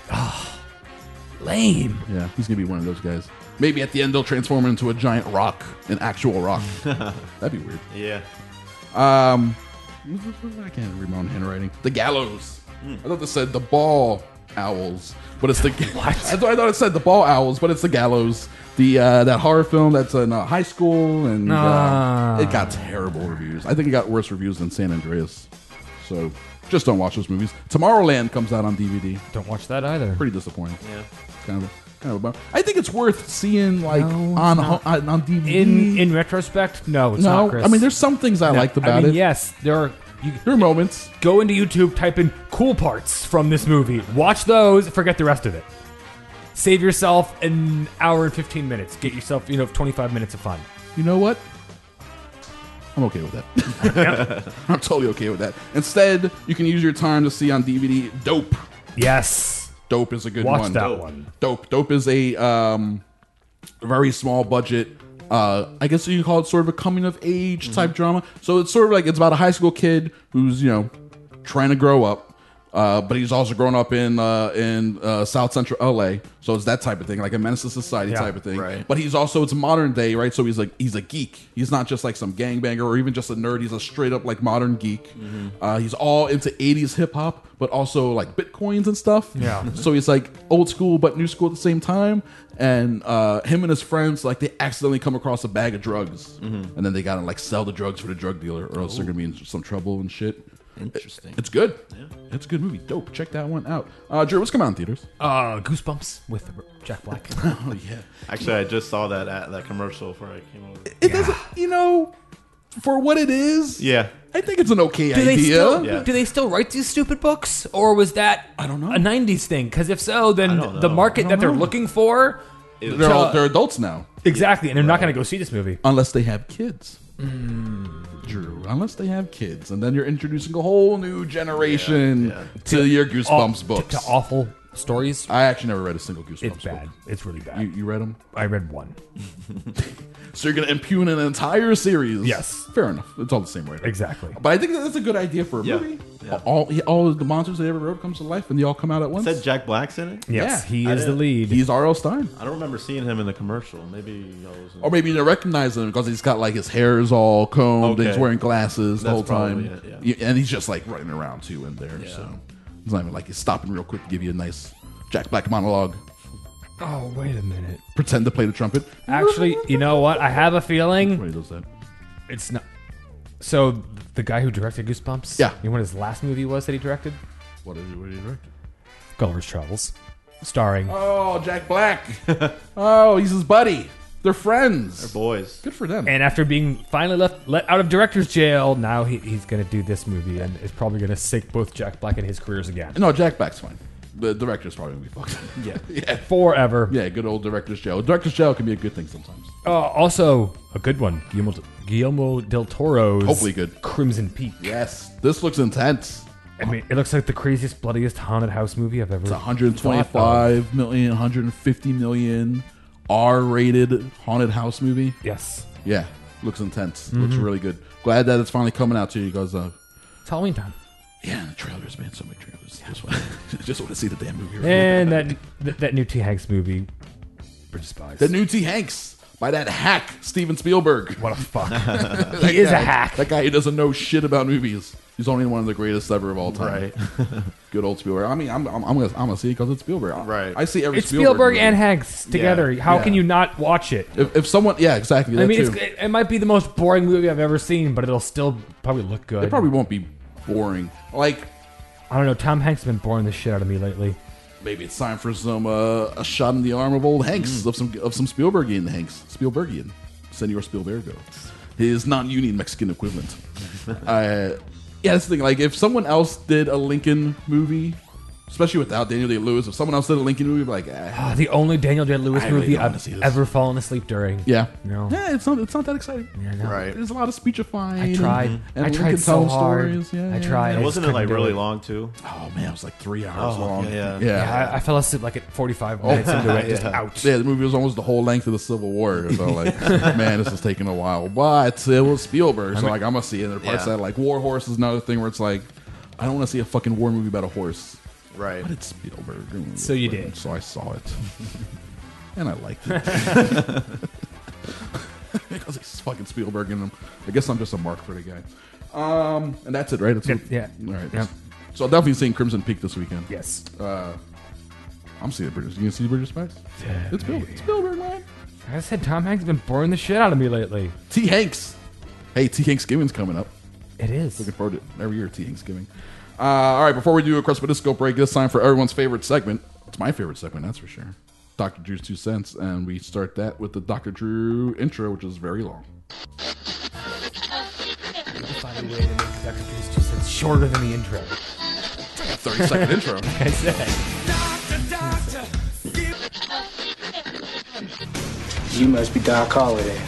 Lame. Yeah, he's gonna be one of those guys. Maybe at the end they'll transform him into a giant rock, an actual rock. That'd be weird. Yeah. Um, I can't read my own handwriting. The Gallows. I thought this said the Ball Owls, but it's the what? I thought, I thought it said the Ball Owls, but it's the Gallows. The uh, that horror film that's in uh, high school, and Ah. uh, it got terrible reviews. I think it got worse reviews than San Andreas. So just don't watch those movies. Tomorrowland comes out on D V D. Don't watch that either. Pretty disappointing. Yeah. Kind of, a, kind of a bummer. I think it's worth seeing like No, it's on, not. on on D V D. In in retrospect, no, it's no, not, Chris. I mean there's some things I No, liked about I mean, it. yes, there are. You There are moments. go into YouTube, type in cool parts from this movie, watch those, forget the rest of it. Save yourself an hour and fifteen minutes. Get yourself, you know, twenty-five minutes of fun. You know what? I'm okay with that. I'm totally okay with that. Instead, you can use your time to see on D V D Dope. Yes. Dope is a good Watch one. that Dope. one. Dope. Dope is a um, very small budget. Uh, I guess you can call it sort of a coming of age type drama. So it's sort of like it's about a high school kid who's you know trying to grow up. Uh, but he's also grown up in uh, in uh, South Central L A, so it's that type of thing, like a menace to society Yeah, type of thing. right. But he's also it's modern day, right? So he's like he's a geek. He's not just like some gangbanger or even just a nerd. He's a straight up like modern geek. Mm-hmm. Uh, he's all into eighties hip hop, but also like bitcoins and stuff. Yeah. So he's like old school but new school at the same time. And uh, him and his friends, like they accidentally come across a bag of drugs, Mm-hmm. and then they gotta like sell the drugs for the drug dealer, or else they're gonna be in some trouble and shit. Interesting. It's good. Yeah. It's a good movie. Dope. Check that one out. Uh, Drew, what's coming out in theaters? Uh, Goosebumps with Jack Black. Oh yeah. Actually, I just saw that at that commercial before I came over. It doesn't. You know, for what it is. Yeah. I think it's an okay Do they idea. still Yeah. do they still write these stupid books, or was that I don't know. a nineties thing? Because if so, then I don't the know. market I that don't they're know. looking for They're all, they're adults now, exactly, and they're not going to go see this movie. unless they have kids. Drew, unless they have kids, and then you're introducing a whole new generation Yeah, yeah. to your Goosebumps Aw- books. to, to awful stories. I actually never read a single Goosebumps It's bad. book. It's really bad. You, you read them? I read one. So you're going to impugn an entire series? Yes. Fair enough. It's all the same writer. Exactly. But I think that that's a good idea for a Yeah. movie. Yeah. All all of the monsters they ever wrote comes to life, and they all come out at once. Said Jack Black's in it? Yes, Yeah. he I is the didn't- lead. He's R L. Stein. I don't remember seeing him in the commercial. Maybe I was Or maybe you recognize him because he's got like his hair is all combed and he's Okay. wearing glasses the That's whole time. probably it, yeah. Yeah, and he's just like running around too in there. Yeah. So it's not even like he's stopping real quick to give you a nice Jack Black monologue. Oh, wait a minute. Pretend to play the trumpet. Actually, you know what? I have a feeling When he does that. it's not. So the guy who directed Goosebumps, Yeah. you know what his last movie was that he directed? What did he, what did he direct? Gulliver's Travels, starring. Oh, Jack Black. Oh, he's his buddy. They're friends. They're boys. Good for them. And after being finally left let out of director's jail, now he, he's going to do this movie, and it's probably going to sink both Jack Black and his careers again. No, Jack Black's fine. The director's probably gonna be fucked. Yeah, yeah. forever. Yeah, good old director's jail. Director's jail can be a good thing sometimes. Uh, also, a good one, Guillermo, Guillermo del Toro's Hopefully good. Crimson Peak. Yes, this looks intense. I mean, it looks like the craziest, bloodiest haunted house movie I've ever. It's one twenty-five million, one fifty million, R-rated haunted house movie. Yes. Yeah, looks intense. Looks really good. Glad that it's finally coming out to you because, uh, It's Halloween time. yeah, the trailers, man, so many trailers. Just want, just want to see the damn movie. Right And that, that that new T. Hanks movie, Bridge of Spies. the new T. Hanks by that hack Steven Spielberg. What a fuck. That he is guy- a hack. That guy who doesn't know shit about movies. He's only one of the greatest ever of all time. Right. Good old Spielberg. I mean, I'm I'm, I'm gonna I'm gonna see it because it's Spielberg. I- Right. I see every It's Spielberg, Spielberg movie. and Hanks together. Yeah. How Yeah. can you not watch it? If, if someone, yeah, exactly. That I mean, too. it's, it, it might be the most boring movie I've ever seen, but it'll still probably look good. It probably won't be boring. Like I don't know. Tom Hanks has been boring the shit out of me lately. maybe it's time for some uh, a shot in the arm of old Hanks Mm. of some of some Spielbergian Hanks, Spielbergian, Senor Spielbergo, his non-union Mexican equivalent. uh, yeah, that's the thing. Like if someone else did a Lincoln movie, especially without Daniel Day-Lewis, if someone else did a Lincoln movie, I'd be like, ah, Ah, the only Daniel Day-Lewis I really movie don't wanna I've see this. ever fallen asleep during. yeah, No. yeah, it's not it's not that exciting. Yeah, no. Right. There's a lot of speechifying. I tried. and, I and tried Lincoln so telling hard. stories. Yeah, I yeah, tried. yeah. I Wasn't just it like couldn't do really it. long too? Oh man, it was like three hours Oh, long. okay, yeah. yeah. Yeah, I, I fell asleep like at forty-five minutes into it. Just Yeah. out. Yeah, the movie was almost the whole length of the Civil War. I felt like, man, this is taking a while. But it was Spielberg, so like I'm gonna see it. And there are parts Yeah. that like War Horse is another thing where it's like, I don't want to see a fucking war movie about a horse. Right. But it's Spielberg. So you did. So I saw it, and I liked it because it's fucking Spielberg in them. I guess I'm just a mark for the guy. Um, and that's it, right? That's Yeah, what- yeah. All right. Yeah. So I'm definitely seeing Crimson Peak this weekend. Yes. Uh, I'm seeing the British. You gonna see the British Spies? Yeah, It's Spielberg. It's Spielberg, man. Like I said, Tom Hanks has been boring the shit out of me lately. T. Hanks. Hey, T. Hanksgiving's coming up. It is. Looking forward to it every year, T. Hanksgiving. Uh, all right, before we do a Crespidisco disco break, this time for everyone's favorite segment. It's my favorite segment, that's for sure. Doctor Drew's Two Cents, and we start that with the Doctor Drew intro, which is very long. Find a way to make Doctor Drew's two cents shorter than the intro. It's like a thirty second intro. Like I said. You must be Doc Holliday.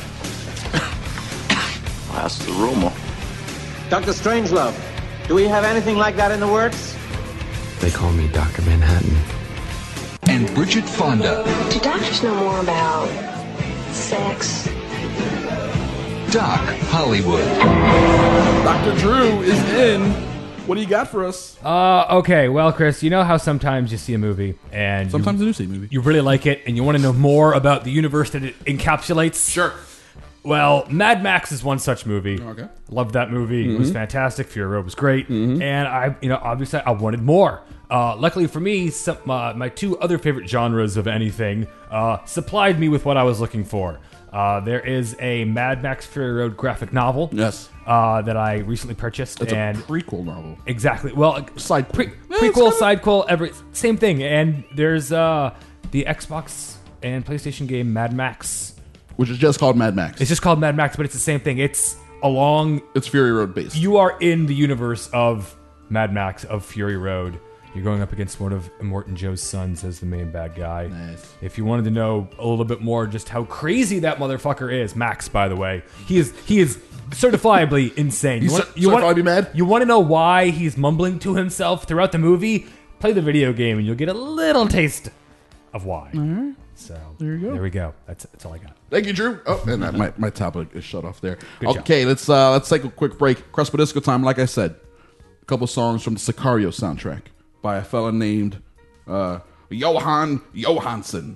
That's the rumor. Doctor Strangelove, do we have anything like that in the works? They call me Doctor Manhattan. And Bridget Fonda. Do doctors know more about sex? Doc Hollywood. Doctor Drew is in What do you got for us? Uh, okay, well, Chris, you know how sometimes you see a movie and Sometimes you, I do see a movie. you really like it and you want to know more about the universe that it encapsulates? Sure. Well, Mad Max is one such movie. Okay. Loved that movie. Mm-hmm. It was fantastic. Fury Road was great. Mm-hmm. And I, you know, obviously I wanted more. Uh, luckily for me, some, uh, my two other favorite genres of anything uh, supplied me with what I was looking for. Uh, there is a Mad Max Fury Road graphic novel. Yes. Uh, that I recently purchased. It's and a prequel novel. Exactly. Well, side pre- Yeah, prequel, kinda... sidequel, every same thing. And there's uh, the Xbox and PlayStation game Mad Max, which is just called Mad Max. It's just called Mad Max, but it's the same thing. It's along. It's Fury Road based. You are in the universe of Mad Max, of Fury Road. You're going up against one of Immortan Joe's sons as the main bad guy. Nice. If you wanted to know a little bit more just how crazy that motherfucker is, Max, by the way, he is he is certifiably insane. He's you want, cer- you want, certifiably mad? You want to know why he's mumbling to himself throughout the movie? Play the video game and you'll get a little taste of why. All right. So there you go. There we go. That's that's all I got. Thank you, Drew. Oh, and that, my my tablet is shut off there. Good okay, job. let's uh, let's take a quick break. Crespo Disco time. Like I said, a couple songs from the Sicario soundtrack by a fella named uh, Johan Johansson.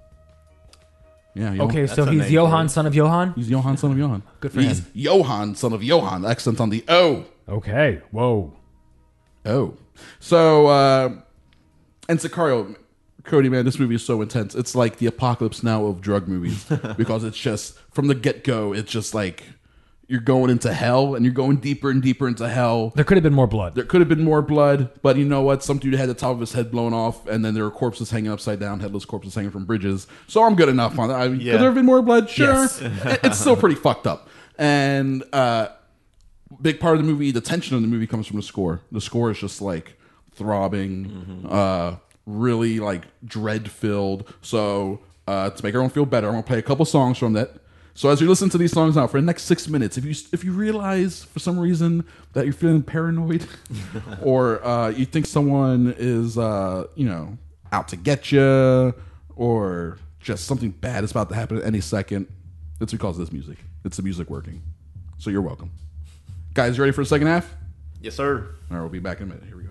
Yeah. Johan. Okay, so he's Johan, son of Johan? He's Johan, son of Johan. Good for he's him. Johan, son of Johan. Accent on the O. Okay. Whoa. Oh. So, uh, and Sicario, Cody, man, this movie is so intense. It's like the apocalypse now of drug movies because it's just, from the get-go, it's just like you're going into hell and you're going deeper and deeper into hell. There could have been more blood. There could have been more blood, but you know what? Some dude had the top of his head blown off, and then there were corpses hanging upside down, headless corpses hanging from bridges. So I'm good enough on that. I mean, Yeah. Could there have been more blood? Sure. Yes. It- it's still pretty fucked up. And uh, big part of the movie, the tension of the movie comes from the score. The score is just like throbbing, Mm-hmm. uh, really like dread filled. So uh, to make everyone feel better, I'm gonna play a couple songs from that. So as you listen to these songs now for the next six minutes, if you if you realize for some reason that you're feeling paranoid, or uh, you think someone is uh, you know out to get you, or just something bad is about to happen at any second, that's because of this music. It's the music working. So you're welcome, guys. You ready for the second half? Yes, sir. All right, we'll be back in a minute. Here we go.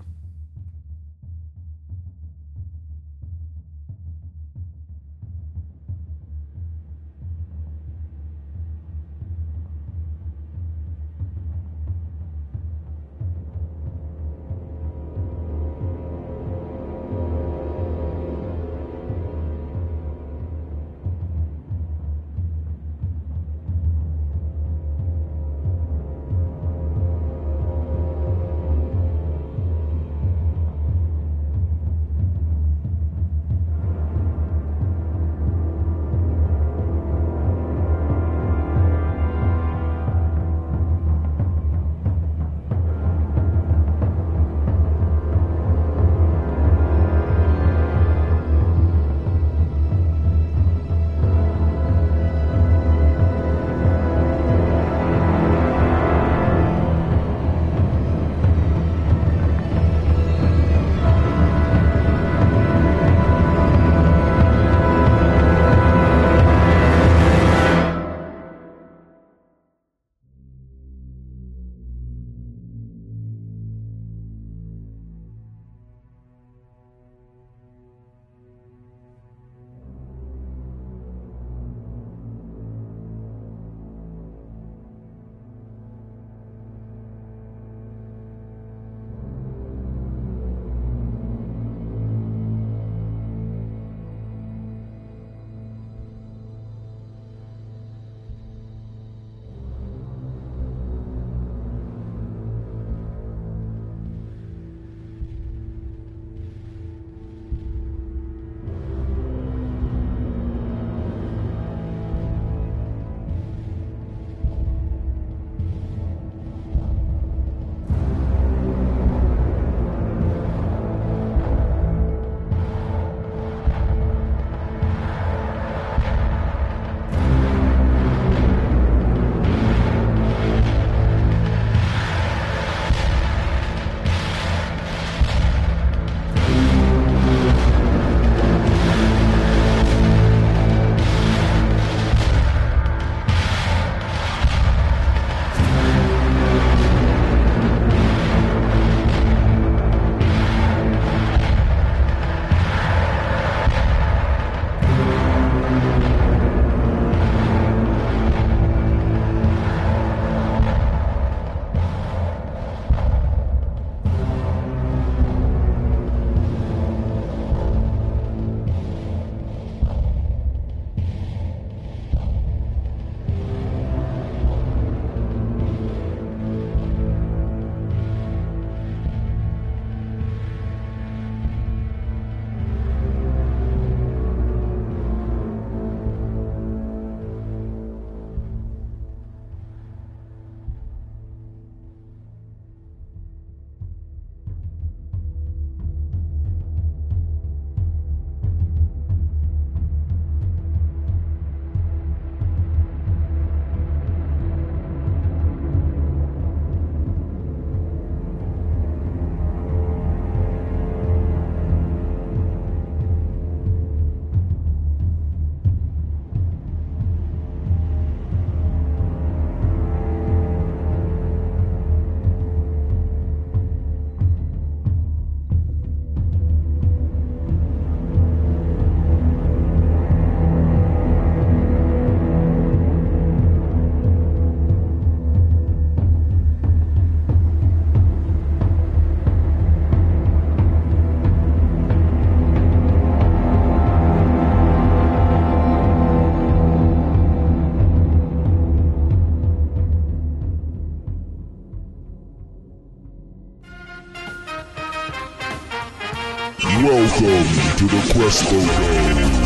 to the Crespo Dome.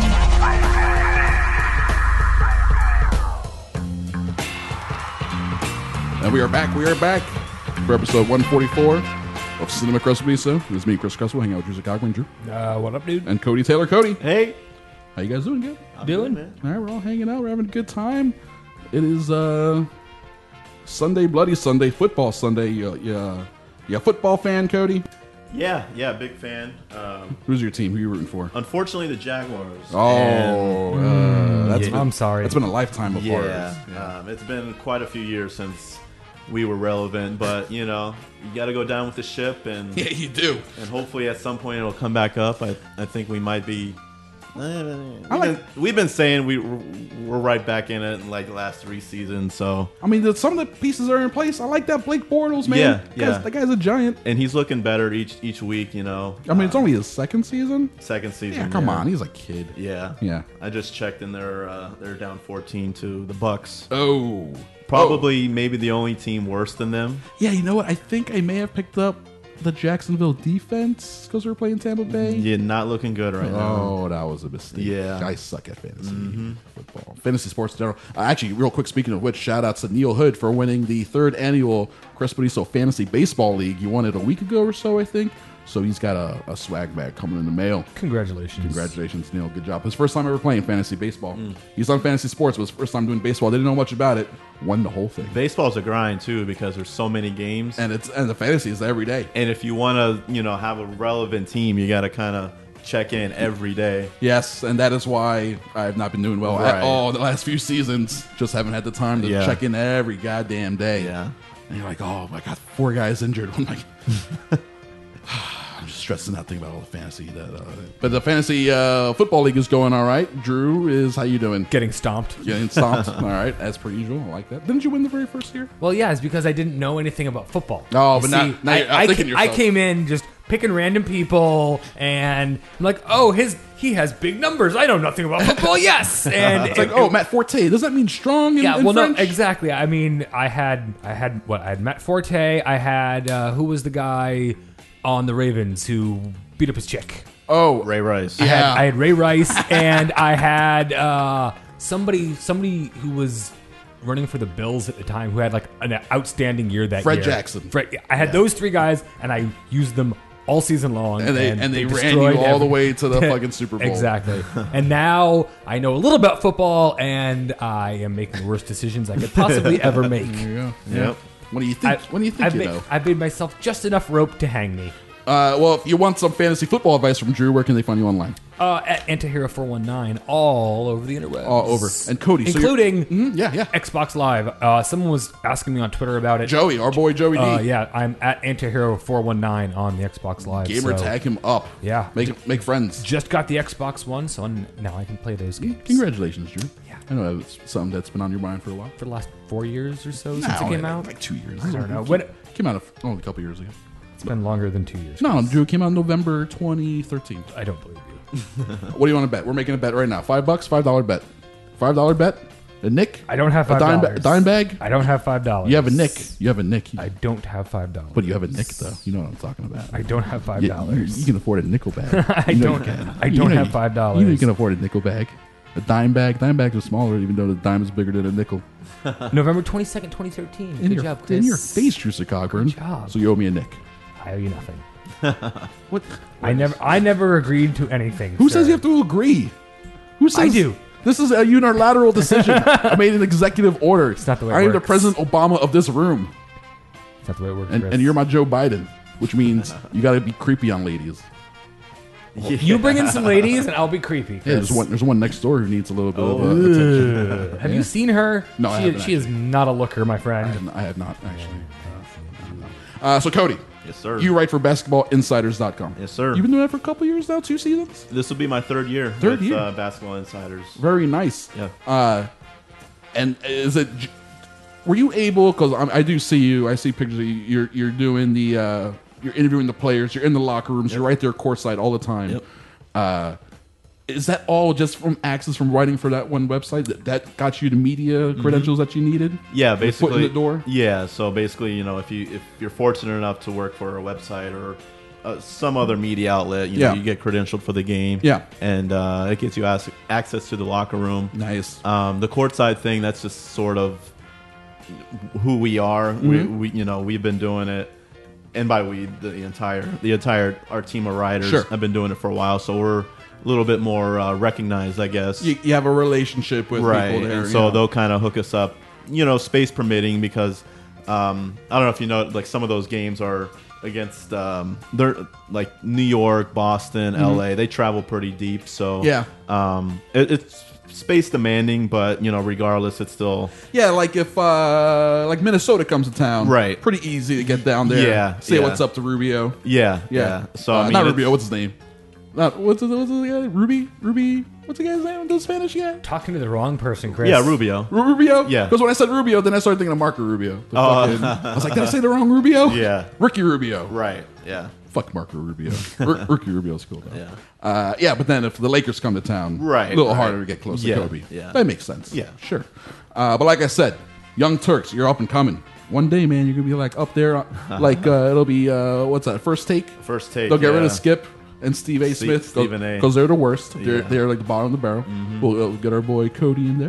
And we are back. We are back for episode one forty-four of Cinema Crespediso. This is me, Chris Crespo, hanging out with Drew Cochran. Drew. Uh, what up, dude? And Cody Taylor. Cody. Hey. How you guys doing? Good? I'm Doing? good, man. All right, we're all hanging out. We're having a good time. It is uh, Sunday, Bloody Sunday, Football Sunday. You, you, you a football fan, Cody? Yeah, yeah, big fan. Um, Who's your team? Who are you rooting for? unfortunately, the Jaguars. Oh, And- uh, that's Yeah. been, I'm sorry. That's been a lifetime of Yeah, ours. Yeah. Um, it's been quite a few years since we were relevant, but you know, you got to go down with the ship, and Yeah, you do. and hopefully at some point it'll come back up. I I think we might be. We've, I like- been, we've been saying we we're right back in it in like the last three seasons. So I mean, the, some of the pieces are in place. I like that Blake Bortles, man. Yeah, That guy's- yeah. That guy's a giant. and he's looking better each each week. You know, I mean, it's Uh, only his second season. second season. Yeah, come yeah. on. He's a kid. Yeah, Yeah. I just checked, and they're uh, they're down fourteen to the Bucks. Oh. Probably, maybe the only team worse than them. Yeah, you know what? I think I may have picked up the Jacksonville defense because we were playing Tampa Bay. Yeah, not looking good right now. Oh, that was a mistake. Yeah. I suck at fantasy Mm-hmm. football. Fantasy sports in general. Uh, actually, real quick, speaking of which, shout outs to Neil Hood for winning the third annual Crespediso Fantasy Baseball League. You won it a week ago or so, I think. So he's got a, a swag bag coming in the mail. Congratulations. Congratulations, Neil. Good job. His first time ever playing fantasy baseball. Mm. He's on fantasy sports, but his first time doing baseball. Didn't know much about it. Won the whole thing. Baseball's a grind too because there's so many games, And it's and the fantasy is every day. and if you want to, you know, have a relevant team, you got to kind of check in every day. Yes, and that is why I have not been doing well Right. at all the last few seasons. Just haven't had the time to Yeah. check in every goddamn day. Yeah. And you're like, oh my god, four guys injured. I'm like, I'm just stressing out thinking about all the fantasy. That, uh, but the fantasy uh, football league is going all right. Drew is how you doing? Getting stomped. Getting stomped. All right, as per usual. I like that. Didn't you win the very first year? Well, yeah, it's because I didn't know anything about football. Oh, You but now- see, now you're I, I, thinking ca- I yourself. came in just picking random people, and I'm like, oh, his he has big numbers. I know nothing about football. Yes, and It's like, oh, Matt Forte. Does that mean strong in, yeah, in well, French? no, exactly. I mean, I had, I had what? I had Matt Forte. I had uh, who was the guy on the Ravens who beat up his chick? Oh, Ray Rice. I had, Yeah. I had Ray Rice, and I had uh, somebody, somebody who was running for the Bills at the time who had like an outstanding year that Fred year. Jackson. Fred, I had those three guys, and I used them all season long, And they- and they ran destroyed you all the every- way to the fucking Super Bowl. Exactly. And now I know a little about football, and I am making the worst decisions I could possibly ever make. There you go. Yep. What do you think? I- what do you think I've you made, know? I've made myself just enough rope to hang me. Uh, well, if you want some fantasy football advice from Drew, where can they find you online? Uh, at Antihero four one nine, all over the interwebs. All over. And Cody, so including Mhm, yeah, yeah. Xbox Live. Uh, someone was asking me on Twitter about it. Joey, our boy Joey D. Uh, yeah, I'm at Antihero four one nine on the Xbox Live. Gamer so- tag him up. Yeah. Make make friends. Just got the Xbox One, so n- now I can play those games. Congratulations, Drew. Yeah. I know it's something that's been on your mind for a while. For the last four years or so No, since it came like- out. like two years. I don't know. It When, came out of, oh, a couple years ago. it's been longer than two years. No, Drew, it came out in November twenty thirteen. I don't believe you. What do you want to bet? We're making a bet right now. Five bucks, five dollar bet. Five dollar bet. A nick. I don't have a five dime, dollars. ba- a dime bag. I don't have five dollars. You have a nick. You have a nick. I don't have five dollars. But you have a nick though. You know what I'm talking about. I don't have five Yeah, dollars. you, you can afford a nickel bag. I You know don't- You can. I You don't know have you- five dollars. You know you can afford a nickel bag. A dime bag. Dime bags are smaller, even though the dime is bigger than a nickel. November twenty-second, twenty thirteen. In Good your, job, Chris. in your face, Drew Cochran. Good job. So you owe me a nick. I owe you nothing. What? I never I never agreed to anything. Who sir. says you have to agree? Who says I do. This is a unilateral decision. I made an executive order. It's not the way it I am the works. President Obama of this room, That's not the way it works. and, Chris. and you're my Joe Biden, which means you got to be creepy on ladies. You bring in some ladies, and I'll be creepy. Yeah, there's Chris. one. There's one next door who needs a little bit of uh, Ugh. attention. Have Yeah. you seen her? No, I she, haven't she is not a looker, my I friend. have, I have not actually. Uh, so Cody, Yes, sir. you write for basketball insiders dot com. Yes, sir. You've been doing that for a couple years now, two seasons. This will be my third year. Third with, year. Uh, Basketball Insiders. Very nice. Yeah. Uh, and is it? Were you able? Because I do see you. I see pictures of you. You're you're doing the. Uh, you're interviewing the players. You're in the locker rooms. Yep. You're right there courtside all the time. Yep. Uh, is that all just from access from writing for that one website that, that got you the media credentials that you needed? Yeah, Your basically. foot in the door. Yeah, so basically, you know, if you if you're fortunate enough to work for a website or uh, some other media outlet. You Yeah. know, you get credentialed for the game. Yeah. and uh, it gets you ac- access to the locker room. Nice. Um, the courtside thing, that's just sort of who we are. We, Mhm. we, you know, we've been doing it, and by we, the, the entire, the entire, our team of riders Sure. have been doing it for a while. So we're a little bit more uh, recognized, I guess. You, you have a relationship with right. people there. And you so know. they'll kind of hook us up, you know, space permitting, because um, I don't know if you know, like some of those games are against um, they're like New York, Boston, Mhm. L A. They travel pretty deep, so Yeah. um, it, it's space demanding, but you know, regardless, it's still Yeah, like if uh, like Minnesota comes to town, Right. Pretty easy to get down there. Yeah, say yeah. what's up to Rubio. Yeah, yeah. yeah. So, Uh, I mean, not it's- Rubio. What's his name? Not what's his, what's his guy? Ruby, Ruby. What's the guy's name? The Spanish guy. Talking to the wrong person, Chris. Yeah, Rubio. Ru- Rubio. Yeah. Because when I said Rubio, then I started thinking of Marco Rubio. The Oh. fucking- I was like, did I say the wrong Rubio? Yeah. Ricky Rubio. Right. Yeah. Fuck Marco Rubio. R- Ricky Rubio's cool though. Yeah. Uh, yeah, but then if the Lakers come to town, Right, a little right. harder to get close Yeah, to Kobe. yeah. That makes sense. Yeah. Sure. Uh, but like I said, Young Turks, you're up and coming. One day, man, you're gonna be like up there, uh, like uh, it'll be uh, what's that? First take. First take. They'll get rid yeah. of Skip and Steve A. Steve- Smith Stephen A. because they're the worst. They're Yeah. they're like the bottom of the barrel. Mhm. We'll, we'll get our boy Cody in there,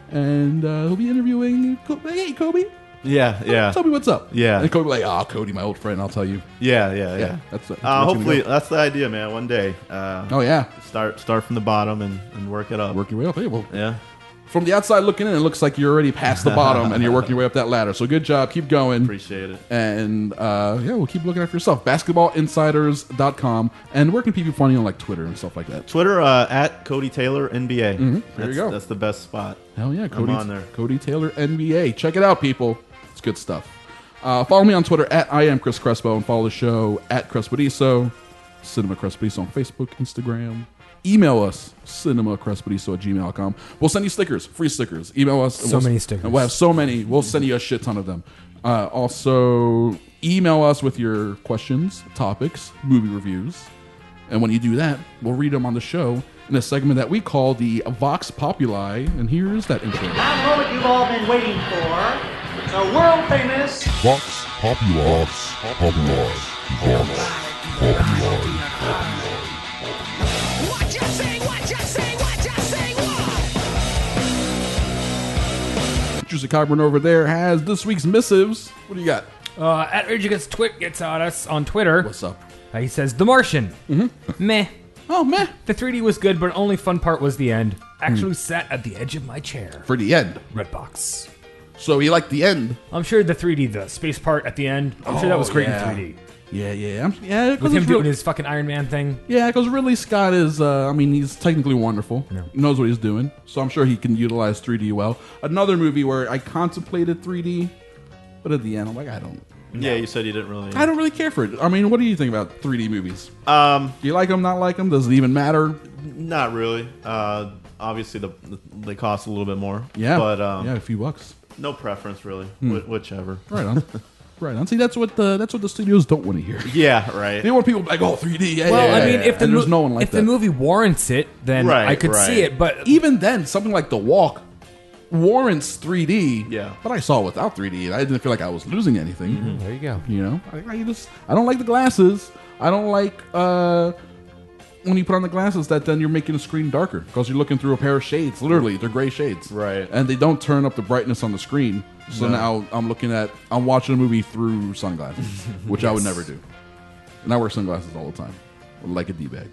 and uh, he'll be interviewing. Co- Hey, Kobe. Yeah, yeah. Tell me what's up. Yeah. And Kobe be like, ah, Cody, my old friend. I'll tell you. Yeah, yeah, yeah. Yeah, that's- that's uh, what's gonna hopefully go. that's the idea, man. One day. Uh, Oh, yeah. Start start from the bottom and, and work it up. Work your way up. Hey, well, Yeah. from the outside looking in, it looks like you're already past the bottom and you're working your way up that ladder. So good job. Keep going. Appreciate it. And uh, yeah, we'll keep looking after yourself. basketball insiders dot com. And where can people find you on like Twitter and stuff like that? Twitter uh, at Cody Taylor N B A. Mhm. There That's, you go. That's the best spot. Hell yeah, I'm Cody, on there. Cody Taylor N B A. Check it out, people. It's good stuff. Uh, follow me on Twitter at I am Chris Crespo and follow the show at Crespediso, Cinema Crespediso on Facebook, Instagram. Email us, cinemacrespediso at gmail dot com. We'll send you stickers, free stickers. Email us. and So we'll, many stickers. And we'll have so many. We'll send you a shit ton of them. Uh, also, email us with your questions, topics, movie reviews. And when you do that, we'll read them on the show in a segment that we call the Vox Populi. And here's that intro. That moment you've all been waiting for. The world famous Vox Populi. Vox Populi. Vox Populi. What you say, what you say, what you say, what? Juicy Cogburn over there has this week's missives. What do you got? Uh, at Rage Against Twit gets at us on Twitter. What's up? Uh, he says, The Martian. Mm-hmm. Meh. Oh, meh. The three D was good, but only fun part was the end. Actually Hmm. sat at the edge of my chair. For the end. Redbox. So you like the end? I'm sure the three D, the space part at the end, I'm sure that was Oh, great yeah. in three D. Yeah, yeah. I'm, yeah, 'cause With him it's doing real- his fucking Iron Man thing. Yeah, because Ridley Scott is, uh, I mean, he's technically wonderful. Yeah. He knows what he's doing. So I'm sure he can utilize three D well. Another movie where I contemplated three D, but at the end, I'm like, I don't. Yeah, you said you didn't really. I don't really care for it. I mean, what do you think about three D movies? Um, do you like them, not like them? Does it even matter? Not really. Uh, obviously, the, the they cost a little bit more. Yeah. but um, yeah, a few bucks. No preference really. Hmm. Wh- whichever. Right on. Right on. See, that's what the that's what the studios don't want to hear. Yeah, right. They want people like, oh, three D. Yeah, Well, yeah, I mean, yeah. if the And there's mo- no one like if that. the movie warrants it, then Right, I could right. see it. But even then, something like The Walk warrants three D. Yeah. But I saw it without three D, and I didn't feel like I was losing anything. Mm-hmm. There you go. You know, I, I just I don't like the glasses. I don't like uh, when you put on the glasses that then you're making the screen darker because you're looking through a pair of shades. Literally, they're gray shades. Right. And they don't turn up the brightness on the screen. So No. now I'm looking at I'm watching a movie through sunglasses, which I would never do. And I wear sunglasses all the time, like a d-bag.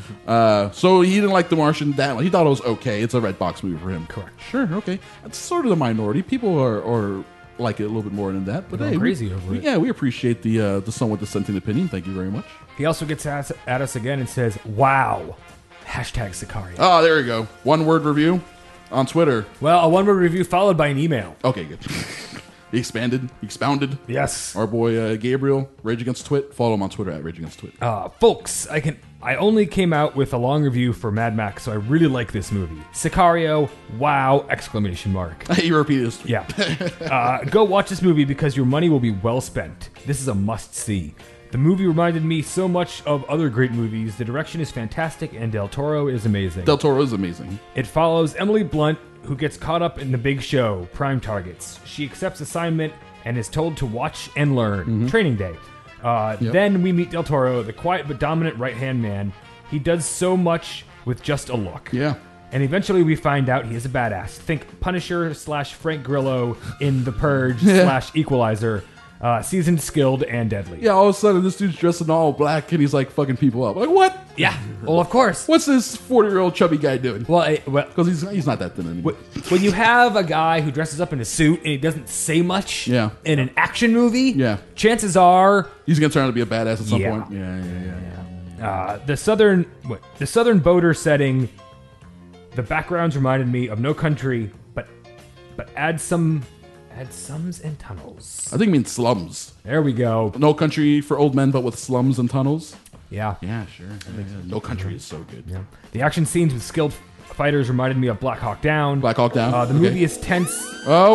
Uh, so he didn't like The Martian that much. He thought it was okay. It's a red box movie for him. Correct. Sure. Okay. That's sort of the minority. People are, are like it a little bit more than that. But They're hey, going we- crazy over we- it. yeah, we appreciate the uh, the somewhat dissenting opinion. Thank you very much. he also gets at, at us again and says, "Wow." Hashtag Sicario. Oh, there we go. One word review on Twitter. Well, a one-word review followed by an email. Okay, good. He expanded, he expounded. Yes. Our boy uh, Gabriel, Rage Against Twit. Follow him on Twitter at Rage Against Twit. Uh, folks, I can. I only came out with a long review for Mad Max, so I really like this movie. Sicario, wow! Exclamation mark. You repeated this. Yeah. uh, go watch this movie because your money will be well spent. This is a must-see. The movie reminded me so much of other great movies. The direction is fantastic, and Del Toro is amazing. Del Toro is amazing. It follows Emily Blunt, who gets caught up in the big show, Prime Targets. She accepts assignment and is told to watch and learn. Training Day. Uh, Yep. Then we meet Del Toro, the quiet but dominant right-hand man. He does so much with just a look. Yeah. And eventually we find out he is a badass. Think Punisher slash Frank Grillo in The Purge Yeah. slash Equalizer. Uh, seasoned, skilled, and deadly. Yeah, all of a sudden this dude's dressed in all black and he's like fucking people up. Like, what? Yeah. Well, of course. What's this forty-year-old chubby guy doing? Well, it, well, because he's he's not that thin anymore. When you have a guy who dresses up in a suit and he doesn't say much Yeah. in an action movie, Yeah. chances are He's gonna turn out to be a badass at some Yeah. point. Yeah, yeah, yeah. yeah. uh, the southern what, the southern boater setting. The backgrounds reminded me of No Country, but but add some add sums and tunnels. I think it means slums. There we go. No Country for Old Men, but with slums and tunnels. Yeah. Yeah, sure. Yeah, yeah. No Country is so good. Yeah. The action scenes with skilled fighters reminded me of Black Hawk Down. Black Hawk Down. Uh, the Okay. movie is tense. Oh.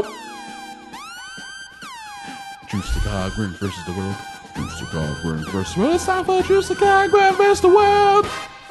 Juice the Cogburn versus the world. Juice the Cogburn versus the world. It's time for Juice the Cogburn versus the world.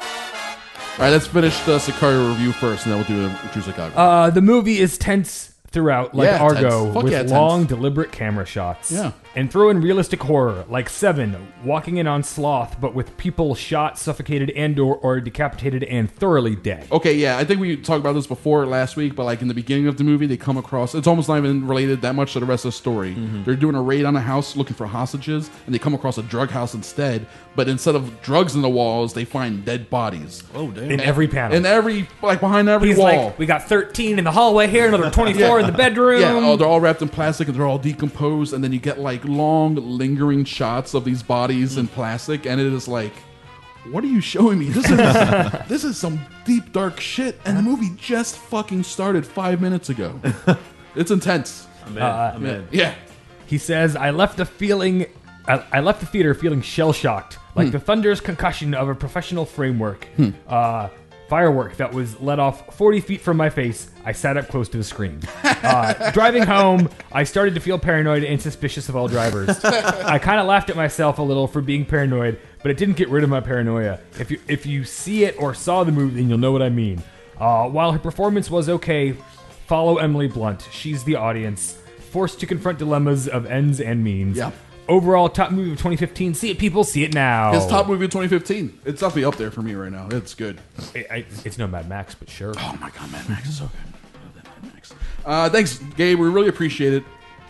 All right, let's finish the Sicario review first, and then we'll do a Juice the Cogburn. Uh, the movie is tense throughout, like Yeah, Argo, tense. Fuck with yeah, tense. long, deliberate camera shots. Yeah. And throw in realistic horror, like Seven, walking in on Sloth, but with people shot, suffocated, and or, or decapitated and thoroughly dead. Okay, yeah, I think we talked about this before last week, but like in the beginning of the movie, they come across, it's almost not even related that much to the rest of the story. Mm-hmm. They're doing a raid on a house looking for hostages, and they come across a drug house instead, but instead of drugs in the walls, they find dead bodies. Oh, damn. In every panel. In every, like behind every He's wall. like, we got thirteen in the hallway here, another twenty-four in the bedroom. Yeah, oh, they're all wrapped in plastic and they're all decomposed, and then you get like long, lingering shots of these bodies in plastic, and it is like, what are you showing me? This is this is some deep dark shit, and the movie just fucking started five minutes ago. It's intense. I'm in. Uh, I'm in. Yeah. He says, I left the feeling, I, I left the theater feeling shell-shocked, like Hmm. the thunderous concussion of a professional framework. Hmm. Uh, firework that was let off forty feet from my face. I sat up close to the screen. Uh, driving home, I started to feel paranoid and suspicious of all drivers. I kind of laughed at myself a little for being paranoid, but it didn't get rid of my paranoia. If you if you see it or saw the movie, then you'll know what I mean. Uh, while her performance was okay, follow Emily Blunt. She's the audience, forced to confront dilemmas of ends and means. Yeah. Overall, top movie of twenty fifteen. See it, people. See it now. His top movie of twenty fifteen. It's definitely up there for me right now. It's good. It, I, it's no Mad Max, but sure. Oh my god, Mad Max is so good. I love that Mad Max. Uh, thanks, Gabe. We really appreciate it.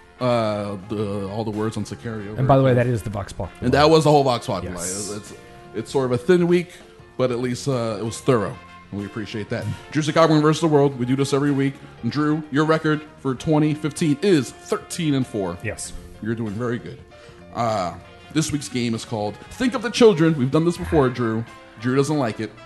Uh, the, all the words on Sicario. And by the way, that is the Vox Pop. And that was the whole Vox Populi. Yes. It's, it's it's sort of a thin week, but at least uh, it was thorough. And we appreciate that. Drew Cogburn versus the world. We do this every week. And Drew, your record for twenty fifteen is thirteen and four. Yes. You're doing very good. Uh, this week's game is called Think of the Children. We've done this before, Drew. Drew doesn't like it.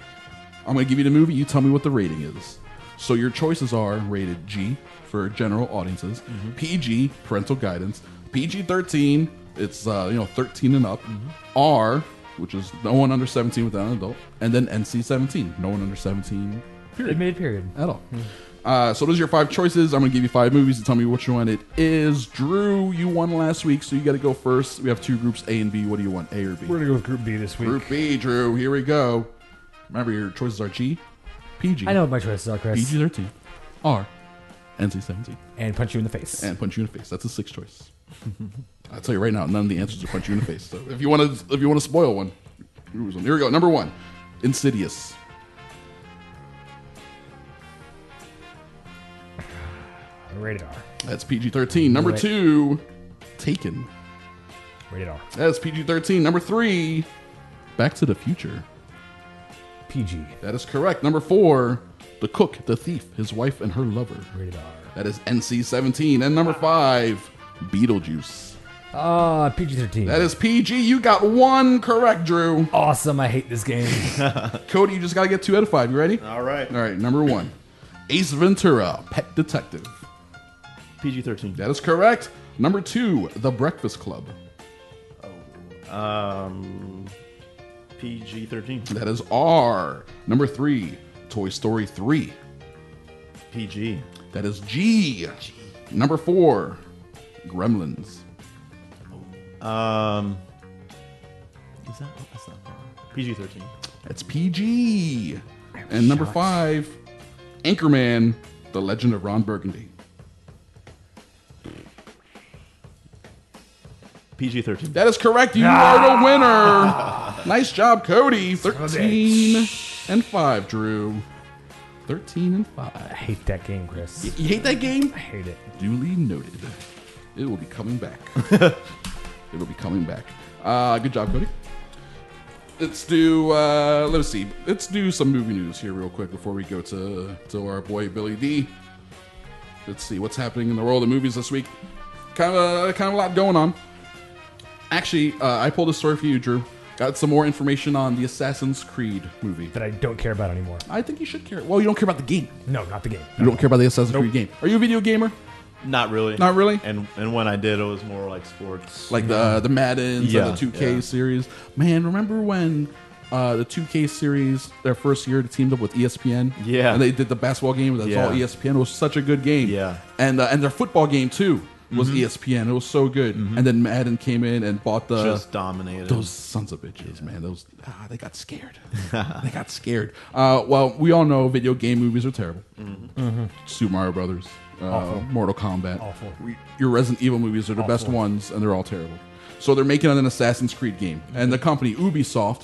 I'm going to give you the movie. You tell me what the rating is. So your choices are rated G for general audiences, Mm-hmm. P G, parental guidance, P G thirteen, it's uh, you know thirteen and up, Mm-hmm. R, which is no one under seventeen without an adult, and then N C seventeen, no one under seventeen. Period. Admitted period. At all. Uh, so those are your five choices. I'm going to give you five movies to tell me which one it is. Drew, you won last week, so you got to go first. We have two groups, A and B. What do you want, A or B? We're going to go with Group B this week. Group B, Drew. Here we go. Remember, your choices are G, P G. I know what my choices are, Chris. P G thirteen, R, N C seventeen. And punch you in the face. And punch you in the face. That's a sixth choice. I'll tell you right now, none of the answers are punch you in the face. So if you want to, if you want to spoil one, here we go. Number one, Insidious. Rated R. That's P G thirteen. Number Right. two, Taken. Rated R. That's P G thirteen. Number three, Back to the Future. P G. That is correct. Number four, The Cook, the Thief, His Wife and Her Lover. Rated R. That is N C seventeen. And number five, Beetlejuice. Uh, P G thirteen. That is P G. You got one correct, Drew. Awesome. I hate this game. Cody, you just got to get two out of five. You ready? All right. All right. Number one, Ace Ventura, Pet Detective. P G thirteen. That is correct. Number two, The Breakfast Club. Um, P G thirteen. That is R. Number three, Toy Story three. P G. That is G. G. Number four, Gremlins. Um, is that? Oh, that's not P G thirteen. That's P G. And number five, Anchorman, The Legend of Ron Burgundy. P G thirteen. That is correct. You Ah. are the winner. Nice job, Cody. Thirteen and five, Drew. Thirteen and five. I hate that game, Chris. Y- you hate that game? I hate it. Duly noted. It will be coming back. It will be coming back. Uh, good job, Cody. Let's do. Uh, let's see. Let's do some movie news here real quick before we go to to our boy Billy D. Let's see what's happening in the world of movies this week. Kind of, a, kind of a lot going on. Actually, uh, I pulled a story for you, Drew. Got some more information on the Assassin's Creed movie that I don't care about anymore. I think you should care. Well, you don't care about the game. No, not the game. You don't care about the Assassin's Nope. Creed game. Are you a video gamer? Not really. Not really? And and when I did, it was more like sports. Like the the Maddens Yeah, and the two K yeah. series. Man, remember when uh, the two K series, their first year, they teamed up with E S P N? Yeah. And they did the basketball game that's Yeah. all E S P N. It was such a good game. Yeah. And uh, and their football game, too, was Mhm. E S P N. It was so good. And then Madden came in and bought the... Just dominated. Those sons of bitches, man. Those ah, they got scared. they got scared. Uh, well, we all know video game movies are terrible. Mhm. Super Mario Brothers, uh, Awful. Mortal Kombat. Awful. Your Resident Evil movies are the best Awful. ones, and they're all terrible. So they're making an Assassin's Creed game, and the company Ubisoft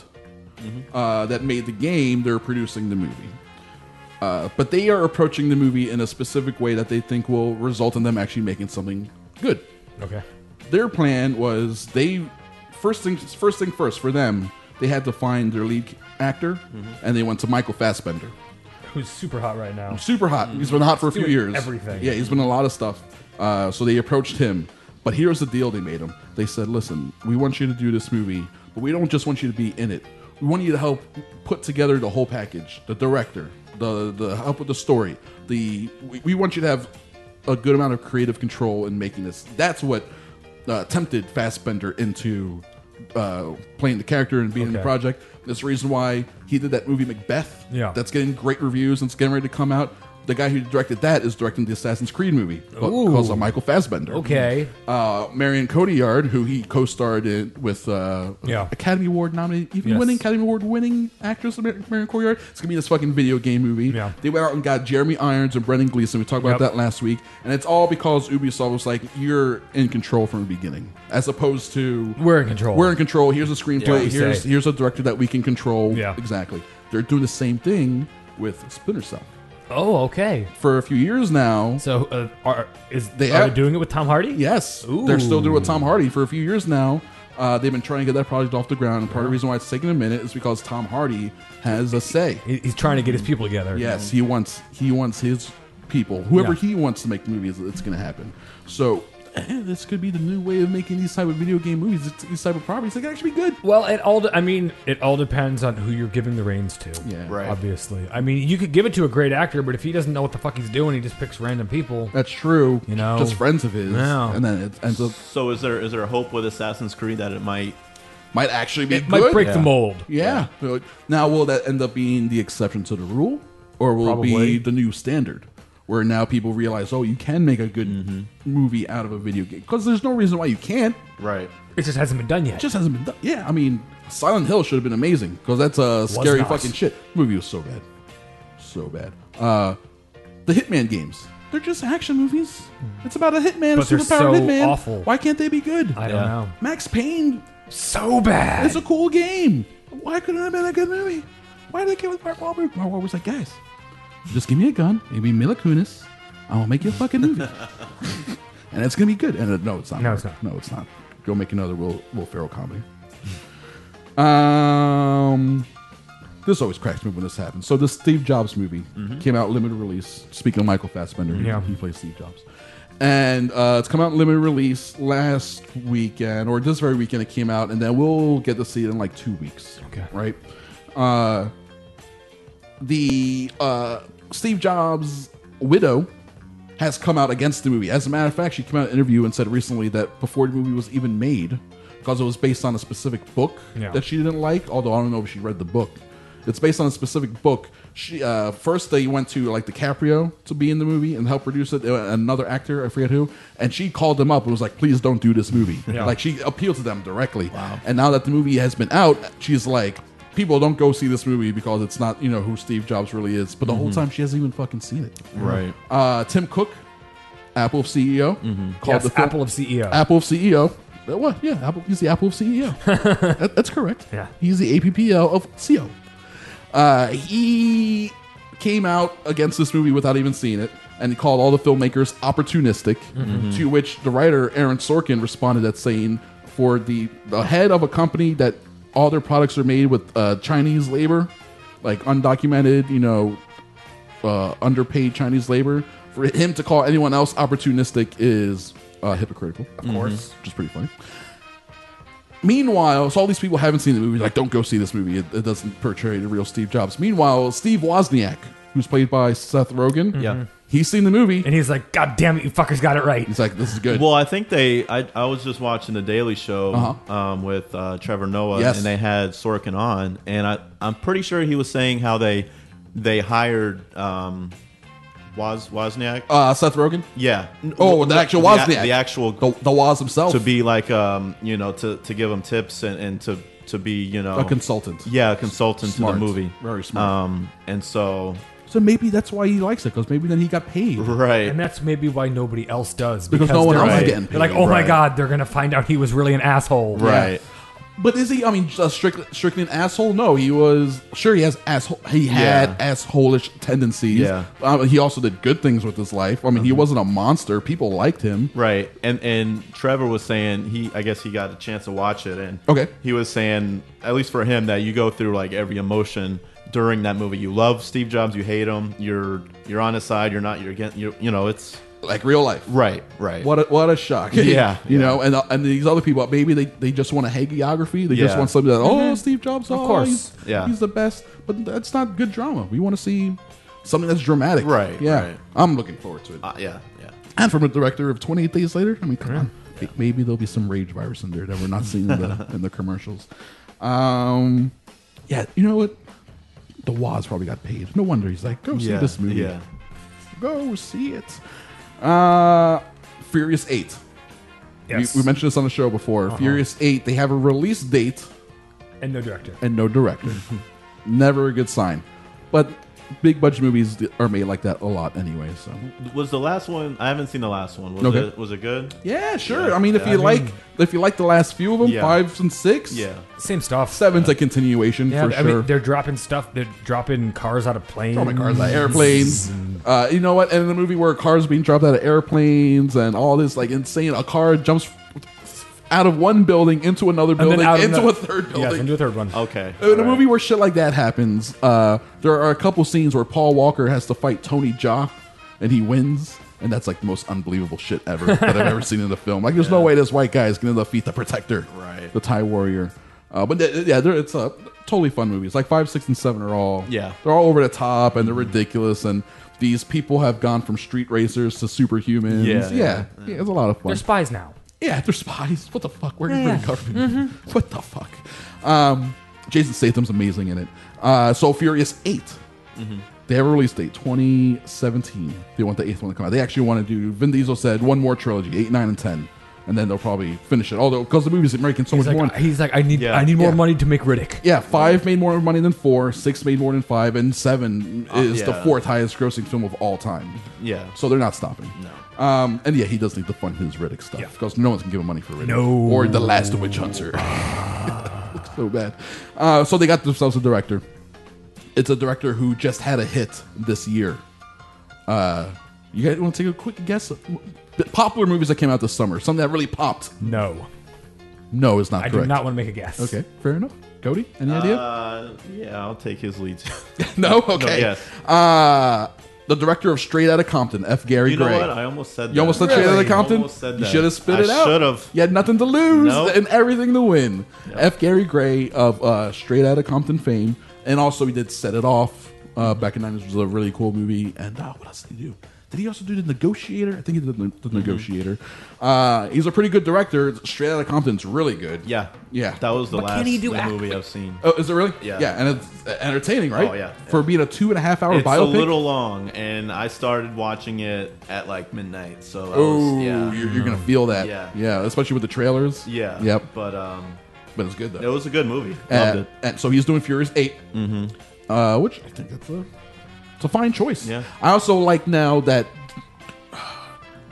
uh, that made the game, they're producing the movie. Uh, but they are approaching the movie in a specific way that they think will result in them actually making something good. Okay. Their plan was they first thing first thing first for them, they had to find their lead actor, and they went to Michael Fassbender. Who's super hot right now? Super hot. He's been hot for a He's few doing years. everything. Yeah, he's been in a lot of stuff. Uh, so they approached him. But here's the deal they made him. They said, listen, we want you to do this movie, but we don't just want you to be in it. We want you to help put together the whole package. The director, the the help with the story. The we, we want you to have a good amount of creative control in making this. That's what uh, tempted Fassbender into uh, playing the character and being in the Okay. project. That's the reason why he did that movie Macbeth. Yeah. That's getting great reviews and it's getting ready to come out. The guy who directed that is directing the Assassin's Creed movie Ooh. called uh, Michael Fassbender. Okay. Uh, Marion Cotillard, who he co-starred in with uh, Yeah. Academy Award nominated, even Yes. winning Academy Award winning actress Mar- Marion Cotillard. It's gonna be this fucking video game movie. Yeah. They went out and got Jeremy Irons and Brendan Gleeson. We talked about Yep. that last week, and it's all because Ubisoft was like, "You're in control from the beginning," as opposed to We're in control. We're in control. Here's a Yeah, screenplay. we here's say. here's a director that we can control. Yeah. Exactly. They're doing the same thing with Splinter Cell. Oh, okay. For a few years now. So uh, are is They are have- they doing it with Tom Hardy? Yes, Ooh. they're still doing it with Tom Hardy for a few years now. Uh, they've been trying to get that project off the ground, and part of the reason why it's taking a minute is because Tom Hardy has a say. He- He's trying to get his people together. Yes, he wants he wants his people, whoever Yeah. he wants to make the movies, it's going to happen. So eh, this could be the new way of making these type of video game movies, these type of properties. They can actually be good. Well, it all. de- I mean, it all depends on who you're giving the reins to. Yeah. Right. Obviously, I mean, you could give it to a great actor, but if he doesn't know what the fuck he's doing, he just picks random people. That's true. You know, just friends of his, Yeah. and then it ends up So is there is there a hope with Assassin's Creed that it might might actually be It good. might break the Yeah. mold. Yeah. Now, will that end up being the exception to the rule, or will it be Probably. the new standard, where now people realize, oh, you can make a good Mm-hmm. movie out of a video game? Because there's no reason why you can't. right? It just hasn't been done yet. It just hasn't been done. Yeah, I mean, Silent Hill should have been amazing because that's a scary not. fucking shit. The movie was so bad, so bad. Uh, the Hitman games. They're just action movies. It's about a hitman, But a they're superpowered so hitman. awful. Why can't they be good? I don't Yeah. know. Max Payne. So bad. It's a cool game. Why couldn't it have been a good movie? Why did they kill with Mark Wahlberg? Mark Wahlberg's like, guys, just give me a gun, maybe Mila Kunis, I will make you a fucking movie, and it's gonna be good. And uh, no, it's not. No, it's not. No, it's not. Go make another Will Will Ferrell comedy. Um, this always cracks me when this happens. So the Steve Jobs movie came out limited release. Speaking of Michael Fassbender, he- Yeah. he plays Steve Jobs. And uh, it's come out in limited release last weekend, or this very weekend it came out, and then we'll get to see it in like two weeks. Okay. Right? Uh, the uh, Steve Jobs' widow has come out against the movie. As a matter of fact, she came out in an interview and said recently that before the movie was even made, because it was based on a specific book Yeah. that she didn't like, although I don't know if she read the book. It's based on a specific book. She uh, first they went to like DiCaprio to be in the movie and help produce it. Uh, Another actor, I forget who, and she called them up and was like, "Please don't do this movie." Yeah. Like she appealed to them directly. Wow. And now that the movie has been out, she's like, "People don't go see this movie because it's not you know who Steve Jobs really is." But the whole time she hasn't even fucking seen it. Right. Uh, Tim Cook, Apple C E O, called Yes, the film, Apple of C E O. Apple C E O Uh, What? Yeah, Apple, he's the Apple C E O. that, that's correct. Yeah. He's the A P P L of C O. Uh, he came out against this movie without even seeing it, and he called all the filmmakers opportunistic. Mm-hmm. To which the writer Aaron Sorkin responded at saying, "For the, the head of a company that all their products are made with uh, Chinese labor, like undocumented, you know, uh, underpaid Chinese labor, for him to call anyone else opportunistic is uh, hypocritical." Of course. Which is pretty funny. Meanwhile, so all these people haven't seen the movie. Like, don't go see this movie. It, it doesn't portray the real Steve Jobs. Meanwhile, Steve Wozniak, who's played by Seth Rogen, Yeah. he's seen the movie. And he's like, God damn it, you fuckers got it right. He's like, this is good. Well, I think they. I, I was just watching the Daily Show Uh-huh. um, with uh, Trevor Noah, Yes. and they had Sorkin on, and I I'm pretty sure he was saying how they they hired um, Woz Wozniak. Uh, Seth Rogen? Yeah. Oh, the actual The- Wozniak. the actual The, the Woz himself. to be like um you know to to give him tips and, and to to be you know A consultant. Yeah, a consultant Smart. to the movie. Very smart. Um, and so So maybe that's why he likes it, because maybe then he got paid. right. And that's maybe why nobody else does. Because no one they're else is like, getting They're like, paid. oh my Right. God, they're going to find out he was really an asshole. Right. But is he? I mean, uh, strictly, strictly an asshole? No, he was. Sure, he has asshole. He had Yeah. assholish tendencies. Yeah. Uh, he also did good things with his life. I mean, he wasn't a monster. People liked him. Right, and and Trevor was saying he, I guess he got a chance to watch it, and Okay. he was saying, at least for him, that you go through like every emotion during that movie. You love Steve Jobs, you hate him, you're you're on his side, you're not, you're against, you you know, it's Like real life. right, right. What a, what a shock. Yeah, you yeah. know, and uh, and these other people, maybe they, they just want a hagiography. They just Yeah. want something that, oh, Steve Jobs, Of oh, course. he's, Yeah. he's the best. But that's not good drama. We want to see something that's dramatic. Right, Yeah. right. I'm looking forward to it. Uh, yeah, yeah. And from a director of twenty-eight Days Later. I mean, come on. May- Maybe there'll be some rage virus in there that we're not seeing in the, in the commercials. Um, yeah, you know what? The Woz probably got paid. No wonder he's like, go see Yeah, this movie. yeah. Go see it. Uh, Furious eight. Yes. We, we mentioned this on the show before. Uh-huh. Furious eight, they have a release date And no director. and no director. Never a good sign. But big budget movies are made like that a lot anyway. So Was the last one? I haven't seen the last one. Was Okay. it was it good? yeah, sure. Yeah. I mean, if Yeah, you I like, mean- if you like the last few of them, Yeah. fives and six, Yeah. Same stuff. seven's a continuation Yeah, for I sure. mean, they're dropping stuff. They're dropping cars out of planes. Throwing cars out of airplanes. Uh, you know what? And in a movie where cars are being dropped out of airplanes and all this like insane, a car jumps out of one building into another And then building out of into the- a third building. Yes, into a third one. Okay. In a All right. movie where shit like that happens, uh, there are a couple scenes where Paul Walker has to fight Tony Jaa, and he wins, and that's like the most unbelievable shit ever that I've ever seen in the film. Like, there's no way this white guy is going to defeat the Protector, Right. the Thai warrior. Uh, but th- yeah, they're- it's a totally fun movie. It's like five, six, and seven are all Yeah. they're all over the top and they're ridiculous, and these people have gone from street racers to superhumans. Yeah, Yeah, yeah, yeah, it's a lot of fun. They're spies now. Yeah, they're spies. What the fuck? Where are you Yeah. government? What the fuck? Um, Jason Statham's amazing in it. Uh, so Furious eight. They have a release date, twenty seventeen. They want the eighth one to come out. They actually want to do, Vin Diesel said, one more trilogy, eight, nine, and ten. And then they'll probably finish it. Although, because the movie's making so He's much like, more. he's like, I need, Yeah. I need more Yeah. money to make Riddick. Yeah, five made more money than four, six made more than five, and seven is the yeah. fourth highest grossing film of all time. Yeah. So they're not stopping. No. Um, and yeah, he does need to fund his Riddick stuff Yeah. because no one's gonna give him money for Riddick. No. Or The Last Witch Hunter. Looks so bad. Uh, so they got themselves a director. It's a director who just had a hit this year. Uh, you guys want to take a quick guess? Popular movies that came out this summer. Something that really popped. No. No, is not I correct. do not want to make a guess. Okay, fair enough. Cody, any idea? Uh, yeah, I'll take his lead. No? Okay. yes. Uh, the director of Straight Outta Compton, F. Gary You know Gray. what? I almost said that. You almost said Straight Outta Compton? Almost said You that. should have spit I it out. should have. You had nothing to lose Nope. and everything to win. F. Gary Gray of uh, Straight Outta Compton fame. And also he did Set It Off uh, back in the nineties, which was a really cool movie. And uh, what else did he do? Did he also do The Negotiator? I think he did The, the Mm-hmm. Negotiator. Uh, he's a pretty good director. Straight Outta Compton's really good. Yeah. Yeah. That was the But last can he do the act- movie I've seen. Oh, is it really? Yeah. Yeah, and it's entertaining, right? Oh, yeah. For being a two and a half hour It's biopic. a little long, and I started watching it at like midnight. So I Oh, was, yeah, you're, you're gonna feel that. Yeah. yeah, especially with the trailers. yeah, Yep. But um, But it's good though. it was a good movie. Loved and, it. and so he's doing Furious eight, Mm-hmm. uh, which I think that's a it's a fine choice. Yeah. I also like now that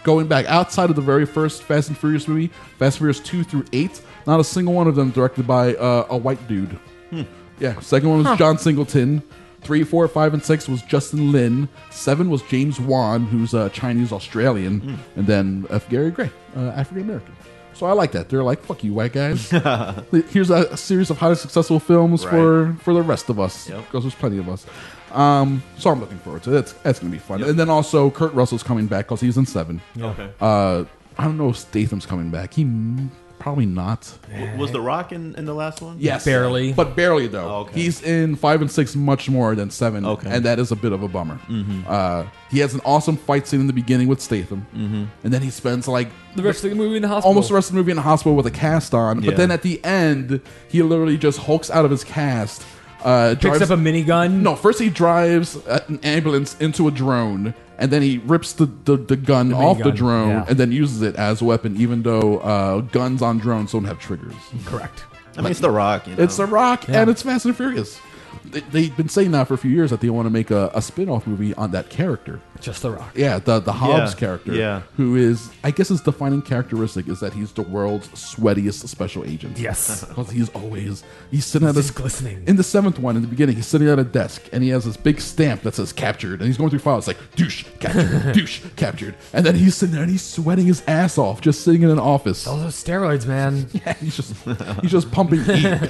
going back outside of the very first Fast and Furious movie, Fast and Furious two through eight, not a single one of them directed by uh, a white dude. Hmm. Yeah, second one was Huh. John Singleton. Three, four, five, and six was Justin Lin. Seven was James Wan, who's a Chinese Australian, Mm. and then F. Gary Gray, uh, African American. So I like that. They're like, "Fuck you, white guys." Here's a, a series of highly successful films Right. for for the rest of us, Yep. because there's plenty of us. Um, so I'm looking forward to it. That's that's gonna be fun. Yep. And then also Kurt Russell's coming back because he's in seven. Yeah. Okay. Uh, I don't know if Statham's coming back. He probably not. W- Was The Rock in, in the last one? Yes, but barely though. Oh, okay. He's in five and six much more than seven, Okay. and that is a bit of a bummer. Mhm. Uh, he has an awesome fight scene in the beginning with Statham, Mhm. and then he spends like The rest of the movie in the hospital. almost the rest of the movie in the hospital with a cast on. Yeah. But then at the end, he literally just hulks out of his cast. Uh, Picks up a minigun. No, first he drives an ambulance into a drone, and then he rips the, the, the gun The off the minigun, drone, yeah. and then uses it as a weapon, even though uh, guns on drones don't have triggers. Correct. I mean, it's The Rock. You know? It's The Rock, Yeah. and it's Fast and Furious. They, they've been saying that for a few years that they want to make a, a spin-off movie on that character. Just The Rock. Yeah, the the Hobbs Yeah, character. yeah. Who is, I guess his defining characteristic is that he's the world's sweatiest special agent. Yes. Because he's always, he's sitting at He's a, just glistening. In the seventh one, in the beginning, he's sitting at a desk, and he has this big stamp that says captured, and he's going through files like, douche, captured, douche, captured. And then he's sitting there, and he's sweating his ass off, just sitting in an office. Those are steroids, man. Yeah, he's just, he's just pumping heat.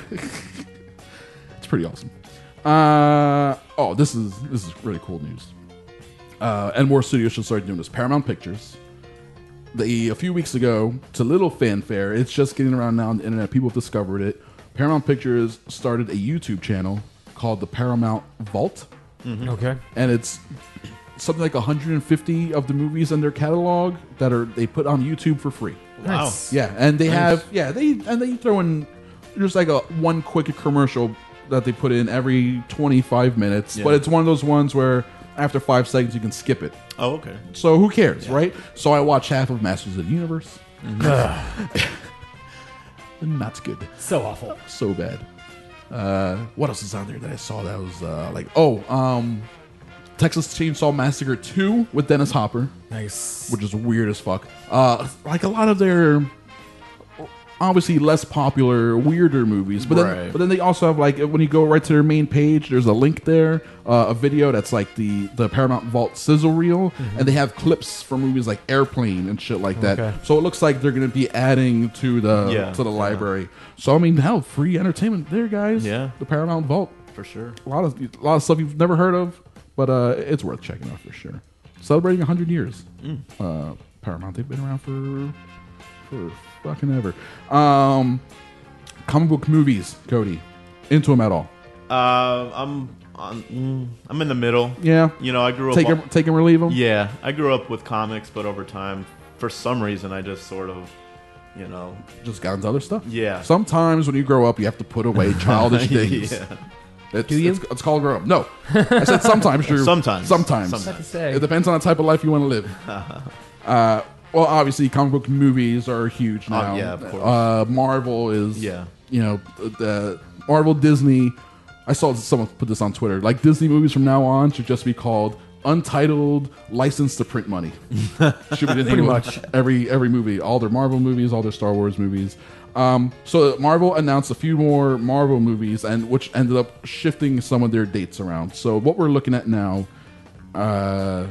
It's pretty awesome. Uh, oh, this is this is really cool news. Uh, and more studios should start doing this. Paramount Pictures. They a few weeks ago, to little fanfare, it's just getting around now on the internet. People have discovered it. Paramount Pictures started a YouTube channel called the Paramount Vault. Mhm. Okay. And it's something like one hundred fifty of the movies in their catalog that are they put on YouTube for free. Wow. Nice. Yeah, and they Nice. have yeah they and they throw in just like a one quick commercial that they put in every twenty-five minutes, Yeah. but it's one of those ones where after five seconds you can skip it. Oh, okay. So who cares, right? So I watched half of Masters of the Universe. Not good. So awful. So bad. Uh, what else is on there that I saw that was uh, like oh um, Texas Chainsaw Massacre two with Dennis Hopper. Nice. Which is weird as fuck. Uh, like a lot of their obviously less popular, weirder movies, but then Right. but then they also have like when you go right to their main page, there's a link there, uh, a video that's like the the Paramount Vault sizzle reel, Mhm. and they have clips from movies like Airplane and shit like that. Okay. So it looks like they're going to be adding to the Yeah. to the library. So I mean, hell, free entertainment there, guys. Yeah. The Paramount Vault For sure. a lot of a lot of stuff you've never heard of, but uh, it's worth checking out for sure. Celebrating one hundred years. Mm. Uh, Paramount, they've been around for for fucking ever. Um, comic book movies, Cody, into them at all? Uh, I'm on, mm, I'm in the middle. Yeah. You know, I grew up Take on- them, take them or leave them. Yeah, I grew up with comics, but over time, for some reason, I just sort of, you know, Just got into other stuff. Yeah. Sometimes when you grow up, you have to put away childish things. Yeah. It's, it's, it's called grow up. No, I said sometimes. Drew. Sometimes. Sometimes. Sometimes. to say. It depends on the type of life you want to live. uh, well, obviously, comic book movies are huge Oh, now. yeah, of course. Uh, Marvel is. Yeah. You know, the Marvel, Disney. I saw someone put this on Twitter. Like Disney movies from now on should just be called untitled, licensed to print money. Should be the name Pretty of much. every every movie, all their Marvel movies, all their Star Wars movies. Um, so Marvel announced a few more Marvel movies, and which ended up shifting some of their dates around. So what we're looking at now, uh,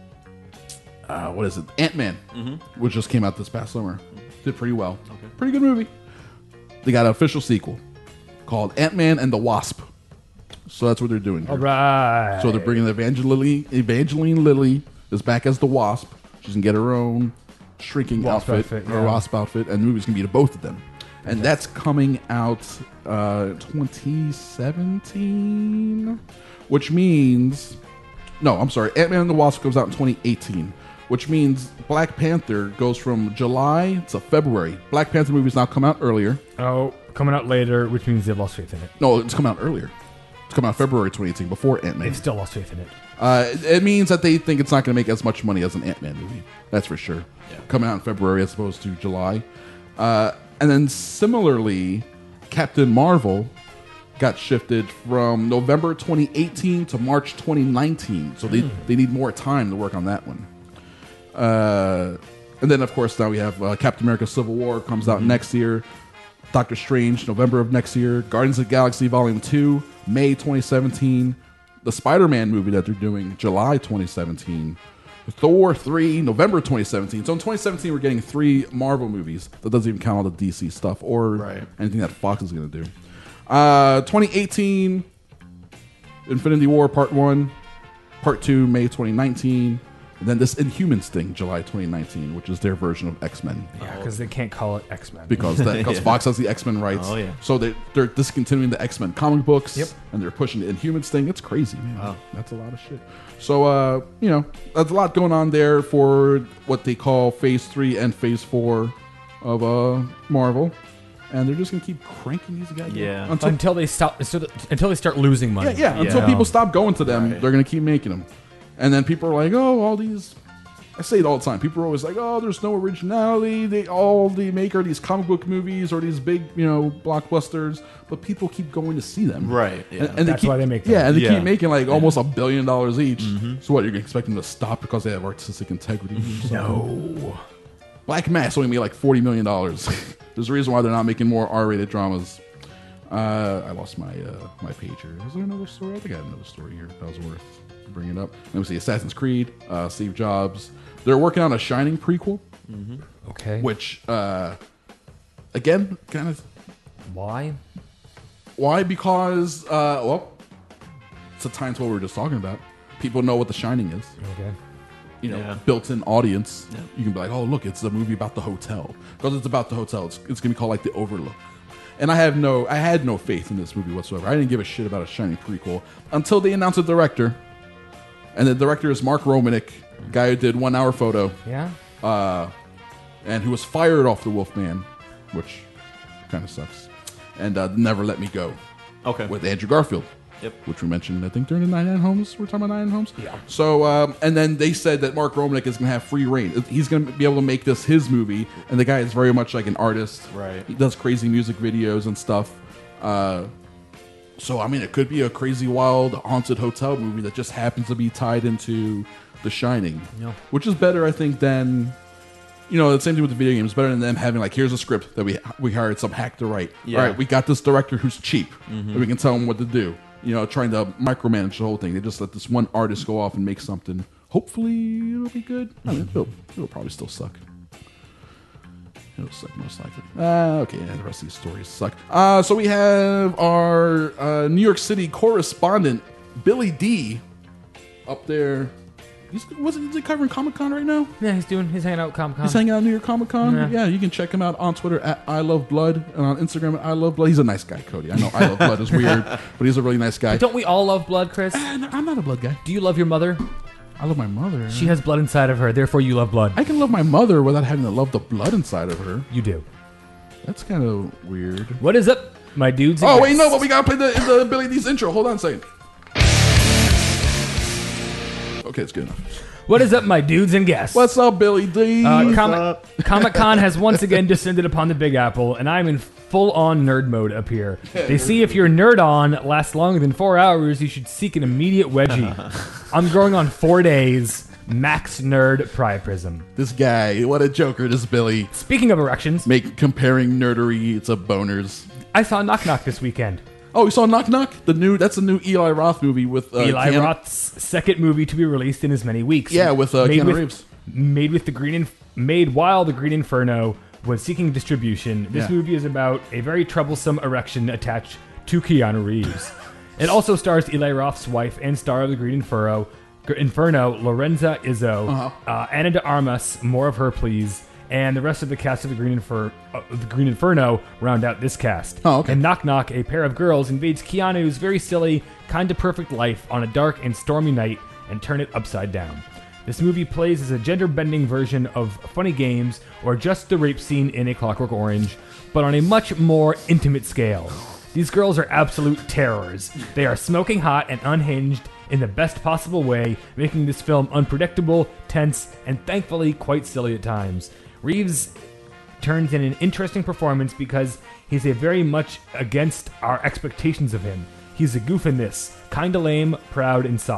uh, what is it? Ant-Man, Mhm. which just came out this past summer, did pretty well. Pretty good movie. They got an official sequel called Ant-Man and the Wasp. So that's what they're doing. All right. So they're bringing Evangeline, Evangeline Lilly is back as the Wasp. She can get her own shrinking Wasp outfit, outfit, or yeah. Wasp outfit, and the movie's gonna be to both of them. And that's coming out uh, twenty seventeen, which means no, I'm sorry, Ant-Man and the Wasp comes out in twenty eighteen, which means Black Panther goes from July to February. Black Panther movies now come out earlier. Oh, coming out later, which means they've lost faith in it. No, it's coming out earlier. It's coming out February twenty eighteen, before Ant-Man. They've still lost faith in it. Uh, it means that they think it's not going to make as much money as an Ant-Man movie. That's for sure. Coming out in February as opposed to July. Uh, and then similarly, Captain Marvel got shifted from November twenty eighteen to March twenty nineteen. So they, they need more time to work on that one. Uh, and then, of course, now we have uh, Captain America Civil War comes out mm-hmm. next year. Doctor Strange, November of next year. Guardians of the Galaxy Volume two, May twenty seventeen. The Spider-Man movie that they're doing, July twenty seventeen. Thor three, November twenty seventeen. So in twenty seventeen, we're getting three Marvel movies. That doesn't even count all the D C stuff or right. anything that Fox is going to do. Uh, twenty eighteen, Infinity War Part one. Part two, May twenty nineteen. And then this Inhumans thing, July twenty nineteen, which is their version of X-Men. Yeah, because they can't call it X-Men. Because that, yeah. Fox has the X-Men rights. Oh, yeah. So they, they're discontinuing the X-Men comic books. Yep. And they're pushing the Inhumans thing. It's crazy, man. Wow. That's a lot of shit. So, uh, you know, there's a lot going on there for what they call Phase three and Phase four of uh, Marvel. And they're just going to keep cranking these guys. Yeah. Until, until they stop. Until they start losing money. Yeah, yeah. Until yeah. people stop going to them, right. they're going to keep making them. And then people are like, oh, all these... I say it all the time. People are always like, oh, there's no originality. They all they make are these comic book movies or these big, you know, blockbusters. But people keep going to see them. Right. Yeah. And, and That's they keep, why they make them. Yeah, and they Yeah. keep making like Yeah. almost a billion dollars each. Mm-hmm. So what, you're going to expect them to stop because they have artistic integrity? No. Black Mass only made like forty million dollars. There's a reason why they're not making more R-rated dramas. Uh, I lost my uh, my pager. Is there another story? I think I had another story here that was worth bringing up. Let me see. Assassin's Creed, uh, Steve Jobs. They're working on a Shining prequel. Mm-hmm. Okay. Which, uh, again, kind of... Why? Why? Because, uh, well, it's a time to what we were just talking about. People know what The Shining is. Okay. You know, Yeah. built-in audience. Yeah. You can be like, oh, look, it's a movie about the hotel. Because it's about the hotel. It's, it's going to be called, like, The Overlook. And I have no, I had no faith in this movie whatsoever. I didn't give a shit about a Shining prequel until they announced a director. And the director is Mark Romanek, guy who did One Hour Photo. Yeah. Uh, and who was fired off The Wolfman, which kind of sucks. And uh, Never Let Me Go. Okay. With Andrew Garfield. Yep. Which we mentioned, I think, during the ninety-nine Homes. We're talking about ninety-nine Homes? Yeah. So, um, and then they said that Mark Romanek is going to have free reign. He's going to be able to make this his movie. And the guy is very much like an artist. Right. He does crazy music videos and stuff. Uh, so, I mean, it could be a crazy, wild, haunted hotel movie that just happens to be tied into The Shining. Yeah. Which is better, I think, than... You know, the same thing with the video games. Better than them having, like, here's a script that we we hired some hack to write. Yeah. All right, we got this director who's cheap. Mm-hmm. And we can tell him what to do. You know, trying to micromanage the whole thing. They just let this one artist go off and make something. Hopefully, it'll be good. I mean, it'll, it'll probably still suck. It'll suck most likely. Uh, okay, yeah, the rest of these stories suck. Uh, so we have our uh, New York City correspondent, Billy D, up there. He's, wasn't he covering Comic-Con right now? Yeah, he's doing. He's hanging out at Comic-Con. He's hanging out at New York Comic-Con. Yeah. yeah, you can check him out on Twitter at I Love Blood and on Instagram at I Love Blood. He's a nice guy, Cody. I know I Love Blood is weird, but he's a really nice guy. But don't we all love blood, Chris? Uh, I'm not a blood guy. Do you love your mother? I love my mother. She has blood inside of her, therefore you love blood. I can love my mother without having to love the blood inside of her. You do. That's kind of weird. What is up, my dudes? Oh, wait, no, but we gotta play the, the Billy D's intro. Hold on a second. Okay, it's good enough. What is up, my dudes and guests? What's up, Billy D? Uh, Comic- Comic-Con has once again descended upon the Big Apple, and I'm in full-on nerd mode up here. They see if your nerd-on lasts longer than four hours, you should seek an immediate wedgie. I'm growing on four days. Max Nerd Priapism. This guy, what a joker, this Billy. Speaking of erections. Make comparing nerdery to boners. I saw Knock Knock this weekend. Oh, you saw Knock Knock? The new That's a new Eli Roth movie with... Uh, Eli Keanu- Roth's second movie to be released in as many weeks. Yeah, with uh, made Keanu with, Reeves. Made with the Green... Inf- made while the Green Inferno was seeking distribution. This Yeah. movie is about a very troublesome erection attached to Keanu Reeves. It also stars Eli Roth's wife and star of the Green Inferno, Inferno Lorenza Izzo, Uh-huh. uh, Ana de Armas, more of her please, and the rest of the cast of the Green, Infer- uh, the Green Inferno round out this cast. Oh, okay. And Knock Knock, a pair of girls, invades Keanu's very silly, kinda perfect life on a dark and stormy night and turn it upside down. This movie plays as a gender-bending version of Funny Games or just the rape scene in A Clockwork Orange, but on a much more intimate scale. These girls are absolute terrors. They are smoking hot and unhinged in the best possible way, making this film unpredictable, tense, and thankfully quite silly at times. Reeves turns in an interesting performance because he's a very much against our expectations of him. He's a goof in this, kinda lame, proud, and soft.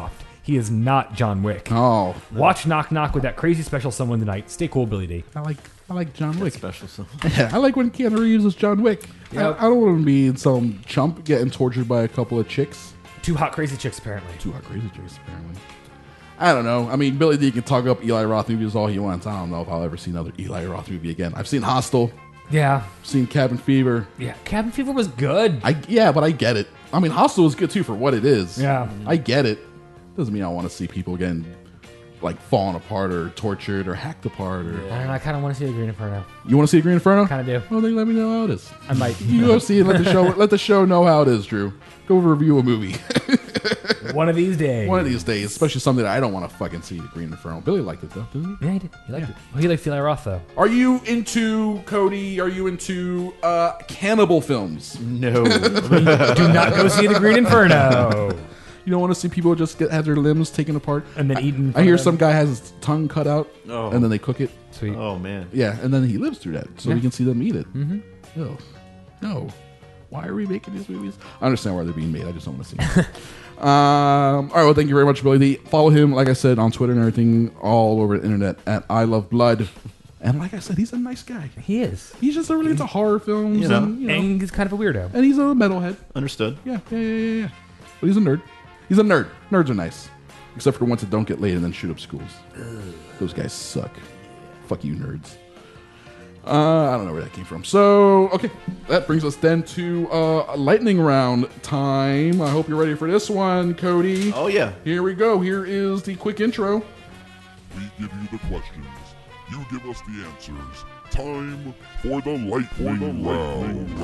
He is not John Wick. Oh. Watch Knock Knock with that crazy special someone tonight. Stay cool, Billy D. I like I like John Wick. Special someone. Yeah, I like when Keanu Reeves is John Wick. Yep. I, I don't want to be some chump getting tortured by a couple of chicks. Two hot crazy chicks, apparently. Two hot crazy chicks, apparently. I don't know. I mean, Billy D can talk up Eli Roth movies all he wants. I don't know if I'll ever see another Eli Roth movie again. I've seen Hostel. Yeah. I've seen Cabin Fever. Yeah, Cabin Fever was good. I Yeah, but I get it. I mean, Hostel was good, too, for what it is. Yeah. I get it. Doesn't mean I want to see people getting, like, falling apart or tortured or hacked apart. Or I don't know. I kind of want to see the Green Inferno. You want to see Green Inferno? Kind of do. Well, then let me know how it is. I might. You go see it. Let the show. Let the show know how it is, Drew. Go review a movie. One of these days. One of these days, especially something that I don't want to fucking see. The Green Inferno. Billy liked it though, didn't he? Yeah, he did. He liked it. Well, he likes Eli Roth though. Are you into Cody? Are you into uh, cannibal films? No. Do not go see the Green Inferno. You don't want to see people just get have their limbs taken apart and then eaten. I, I hear some guy has his tongue cut out, oh. and then they cook it. Sweet. Oh man. Yeah, and then he lives through that, so Yeah. we can see them eat it. Mm-hmm. No, no. Why are we making these movies? I understand why they're being made. I just don't want to see them. um, all right. Well, thank you very much, Billy D. Follow him, like I said, on Twitter and everything, all over the internet at I Love Blood. And like I said, he's a nice guy. He is. He's just really into horror films, You know. and, you know, And he's kind of a weirdo. and he's a metalhead. Understood. Yeah, yeah, yeah, yeah, yeah. But he's a nerd. He's a nerd. Nerds are nice, except for ones that don't get laid and then shoot up schools. Those guys suck. Fuck you, nerds. Uh, I don't know where that came from. So, okay, that brings us then to uh, lightning round time. I hope you're ready for this one, Cody. Oh yeah. Here we go. Here is the quick intro. We give you the questions. You give us the answers. Time for the lightning round.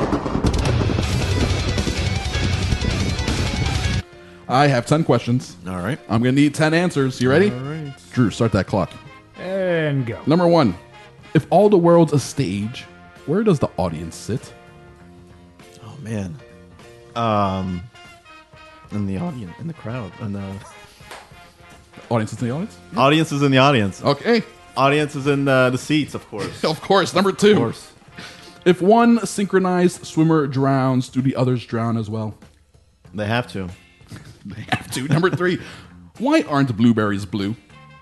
I have ten questions. All right. I'm going to need ten answers. You ready? All right. Drew, start that clock. And go. Number one. If all the world's a stage, where does the audience sit? Oh man. Um. In the audience, in the crowd, in the Audience is in the audience? audience is in the audience. Okay. Audience is in the, the seats, of course. Of course. Number two. Of course. If one synchronized swimmer drowns, do the others drown as well? They have to. They have to. Number three. Why aren't blueberries blue?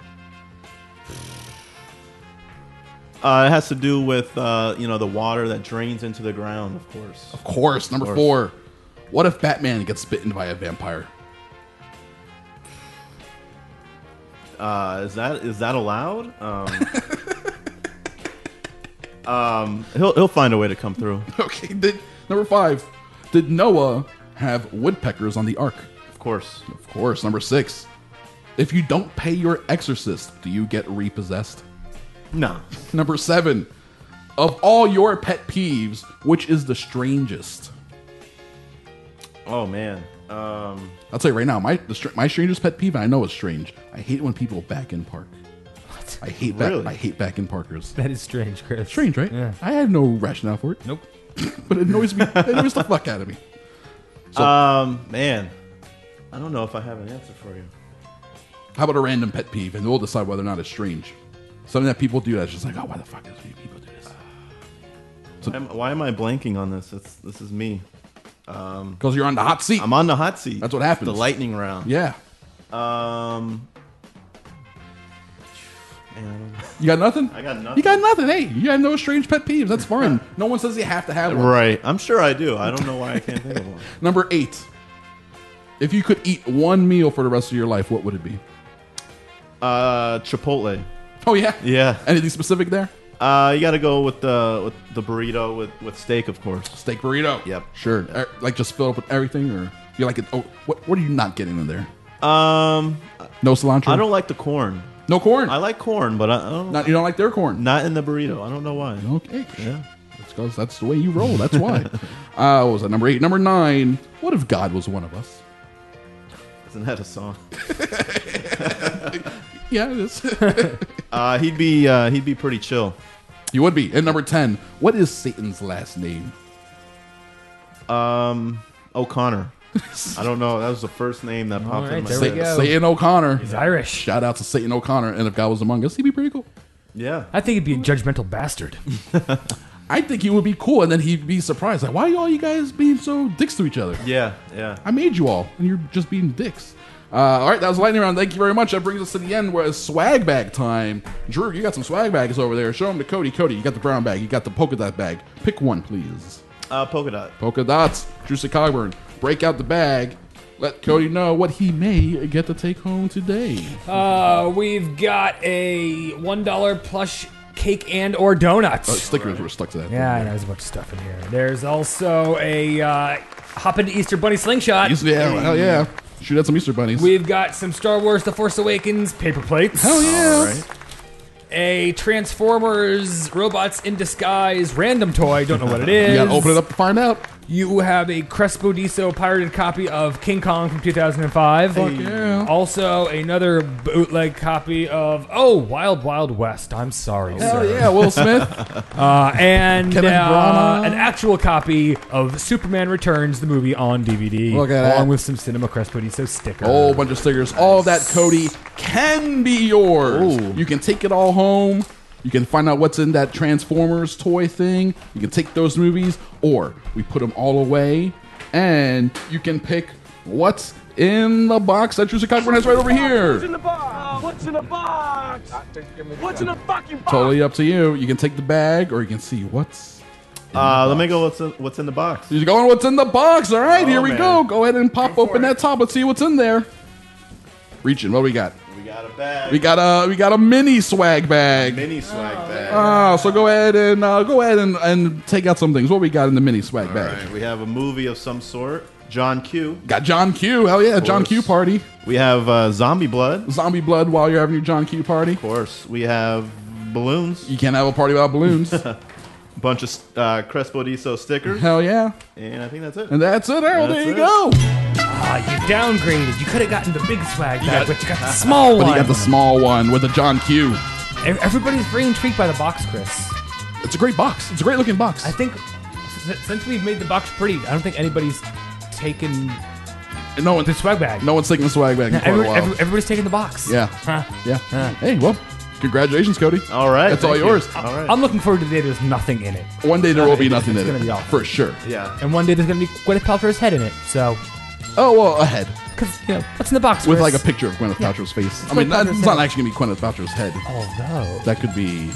Uh, it has to do with uh, you know, the water that drains into the ground, of course. Of course. Number course. four. What if Batman gets bitten by a vampire? Uh, is that is that allowed? Um, um, he'll he'll find a way to come through. Okay. Did, number five. Did Noah have woodpeckers on the ark? Of course. Of course. Number six. If you don't pay your exorcist, do you get repossessed? No. Number seven. Of all your pet peeves, which is the strangest? Oh man. Um, I'll tell you right now, my the, str- my strangest pet peeve, and I know it's strange. I hate when people back in park. What? I hate back. Really? I hate back in parkers. That is strange, Chris. Strange, right? Yeah. I have no rationale for it. Nope. But it annoys me. It annoys the fuck out of me. So, um, man, I don't know if I have an answer for you. how about a random pet peeve, and we'll decide whether or not it's strange. Something that people do that's just like, oh, why the fuck does people do this? So, Why am, why am I blanking on this? It's, this is me. Um, Because you're on the hot seat. I'm on the hot seat. That's what happens. The lightning round. Yeah. Um. Man, I don't know. You got nothing? I got nothing. You got nothing. Hey, you have no strange pet peeves. That's fine. No one says you have to have one. Right. I'm sure I do. I don't know why I can't think of one. Number eight. If you could eat one meal for the rest of your life, what would it be? Uh, Chipotle. Oh, yeah? Yeah. Anything specific there? Uh, you got to go with the with the burrito with, with steak, of course. Steak burrito. Yep. Sure. Er, Like just fill up with everything, or you like it? Oh, what what are you not getting in there? Um, No cilantro. I don't like the corn. No corn. I like corn, but I, I don't. Not you don't like their corn. Not in the burrito. I don't know why. Okay. Yeah. That's because that's the way you roll. That's why. uh, what was that? Number eight. Number nine. What if God was one of us? Isn't that a song? Yeah, it is. uh, he'd be uh, he'd be pretty chill. You would be. And number ten. What is Satan's last name? Um, O'Connor. I don't know. That was the first name that popped right, in my there head. we go. Satan O'Connor. He's Irish. Shout out to Satan O'Connor. And if God was among us, he'd be pretty cool. Yeah. I think he'd be a judgmental bastard. I think he would be cool, and then he'd be surprised. Like, why are all you guys being so dicks to each other? Yeah. Yeah. I made you all, and you're just being dicks. Uh, all right, that was lightning round. Thank you very much. That brings us to the end where it's swag bag time. Drew, you got some swag bags over there. Show them to Cody. Cody, you got the brown bag. You got the polka dot bag. Pick one, please. Uh, polka dot. Polka dots. Drew Cogburn. Break out the bag. Let Cody know what he may get to take home today. Uh, we've got a one dollar plush cake and or donuts. Oh, stickers were stuck to that. Yeah, and there's a bunch of stuff in here. There's also a uh, hop into Easter Bunny slingshot. Yeah, hell yeah. Shoot at some Easter bunnies. We've got some Star Wars The Force Awakens paper plates. Hell yeah. All right. A Transformers Robots in Disguise random toy. Don't know what it is. You gotta open it up to find out. You have a Crespodiso pirated copy of King Kong from two thousand five. Fuck yeah. Also, another bootleg copy of, oh, Wild Wild West. I'm sorry, Hell sir. yeah, Will Smith. uh, and Kenneth uh, Branagh. an actual copy of Superman Returns, the movie, on D V D. Look at along that. with some Cinema Crespodiso stickers. A whole bunch of stickers. All of that, Cody, can be yours. Ooh. You can take it all home. You can find out what's in that Transformers toy thing. You can take those movies, or we put them all away, and you can pick what's in the box that Drew Cogburn has right over here. What's in the box? What's in the box? What's in the fucking box? Totally up to you. You can take the bag, or you can see what's in Uh, the let me box. go. What's in, what's in the box? You're going what's in the box. All right, Oh, here we man. go. Go ahead and pop open that top. Let's see what's in there. Reaching. What do we got? We got a bag. We got a we got a mini swag bag. Mini swag bag. Ah, so go ahead and uh, go ahead and, and take out some things. What we got in the mini swag All bag? right, we have a movie of some sort. John Q. Got John Q. Hell yeah, John course. Q party. We have uh, Zombie Blood. Zombie blood while you're having your John Q party. Of course. We have balloons. You can't have a party without balloons. A bunch of uh, Crespodiso stickers. Hell yeah. And I think that's it. And that's it, Earl. That's There you it. go. Ah, you downgraded. You could have gotten the big swag bag, but you got the small But one. you got the small one with the John Q. Ev- Everybody's very intrigued by the box, Chris. It's a great box. It's a great looking box. I think s- since we've made the box pretty, I don't think anybody's taken no one, the swag bag. no one's taking the swag bag in Yeah, quite a every- while. every- everybody's taking the box. Yeah. Huh. Yeah. Huh. Hey, well, congratulations, Cody. All right. That's all thank you. yours. All right. I'm looking forward to the day there's nothing in it. One day there will be It's nothing in gonna it. be awesome. For sure. Yeah. And one day there's going to be Gwyneth Paltrow's head in it. So, Oh, well, ahead. because, you know, what's in the box, With Chris? like a picture of Gwyneth Yeah. Paltrow's face. I Gwyneth mean, that, Paltrow's it's not head. actually going to be Gwyneth Paltrow's head. Oh, no. That could be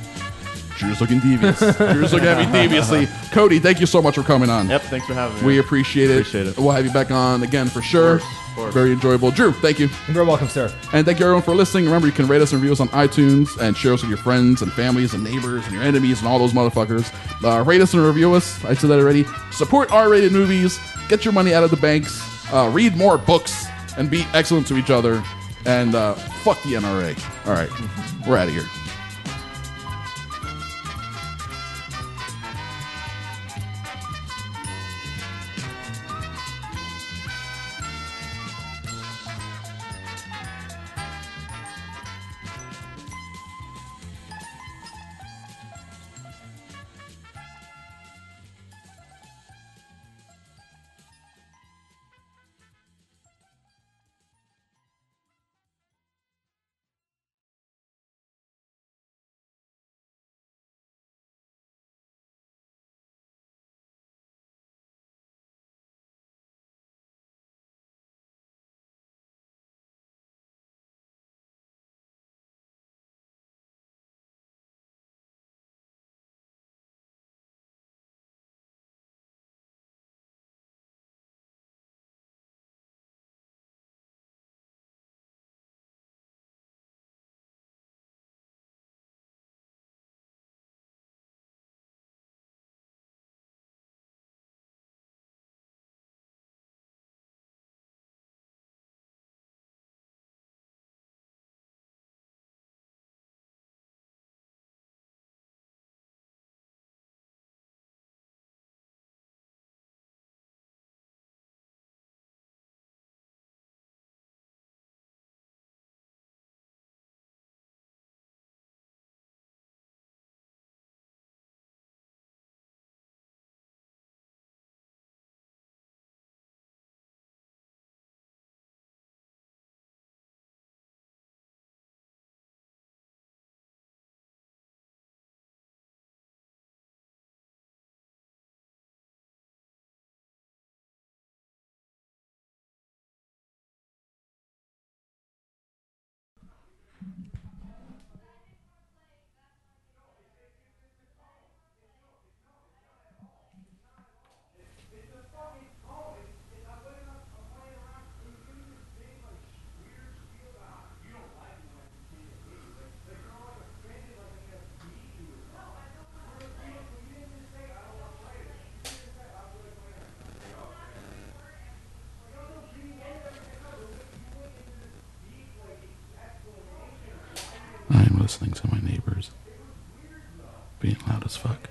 Drew's looking devious. Drew's looking at me deviously. Cody, thank you so much for coming on. Yep. Thanks for having me. We appreciate it. Appreciate it. We'll have you back on again for sure. Of course, of course. Very enjoyable. Drew, thank you. You're very welcome, sir. And thank you everyone for listening. Remember, you can rate us and review us on iTunes and share us with your friends and families and neighbors and your enemies and all those motherfuckers. Uh, rate us and review us. I said that already. Support R-rated movies. Get your money out of the banks. Uh, read more books and be excellent to each other. And uh, fuck the N R A. All right. We're out of here. I am listening to my neighbors being loud as fuck.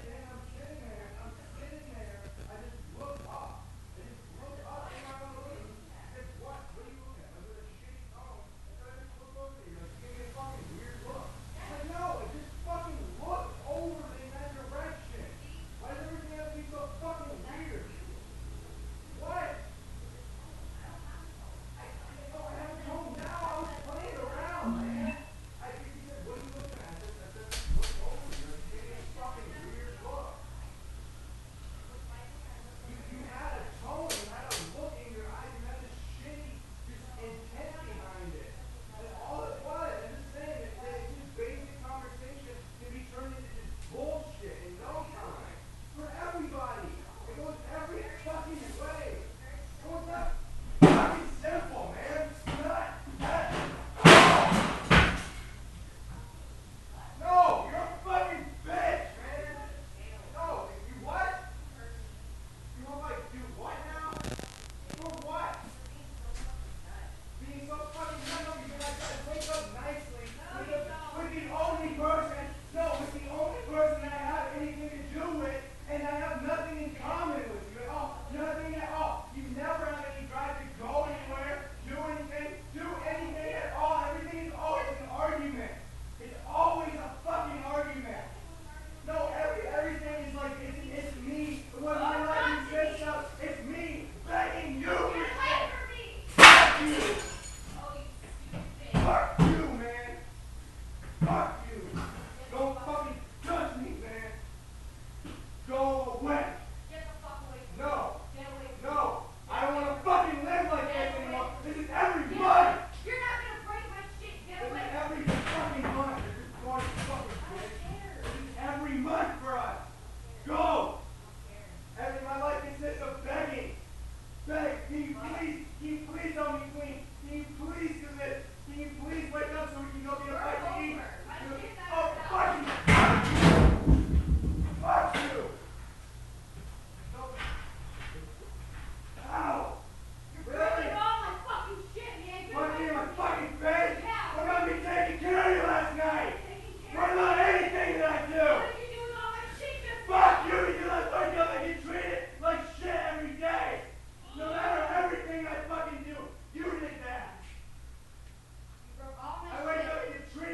I wake up, get treated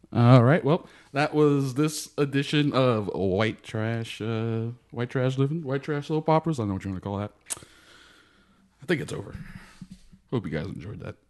All right. Well, that was this edition of White Trash, uh, White Trash Living, White Trash Soap Operas. I don't know what you want to call that. I think it's over. Hope you guys enjoyed that.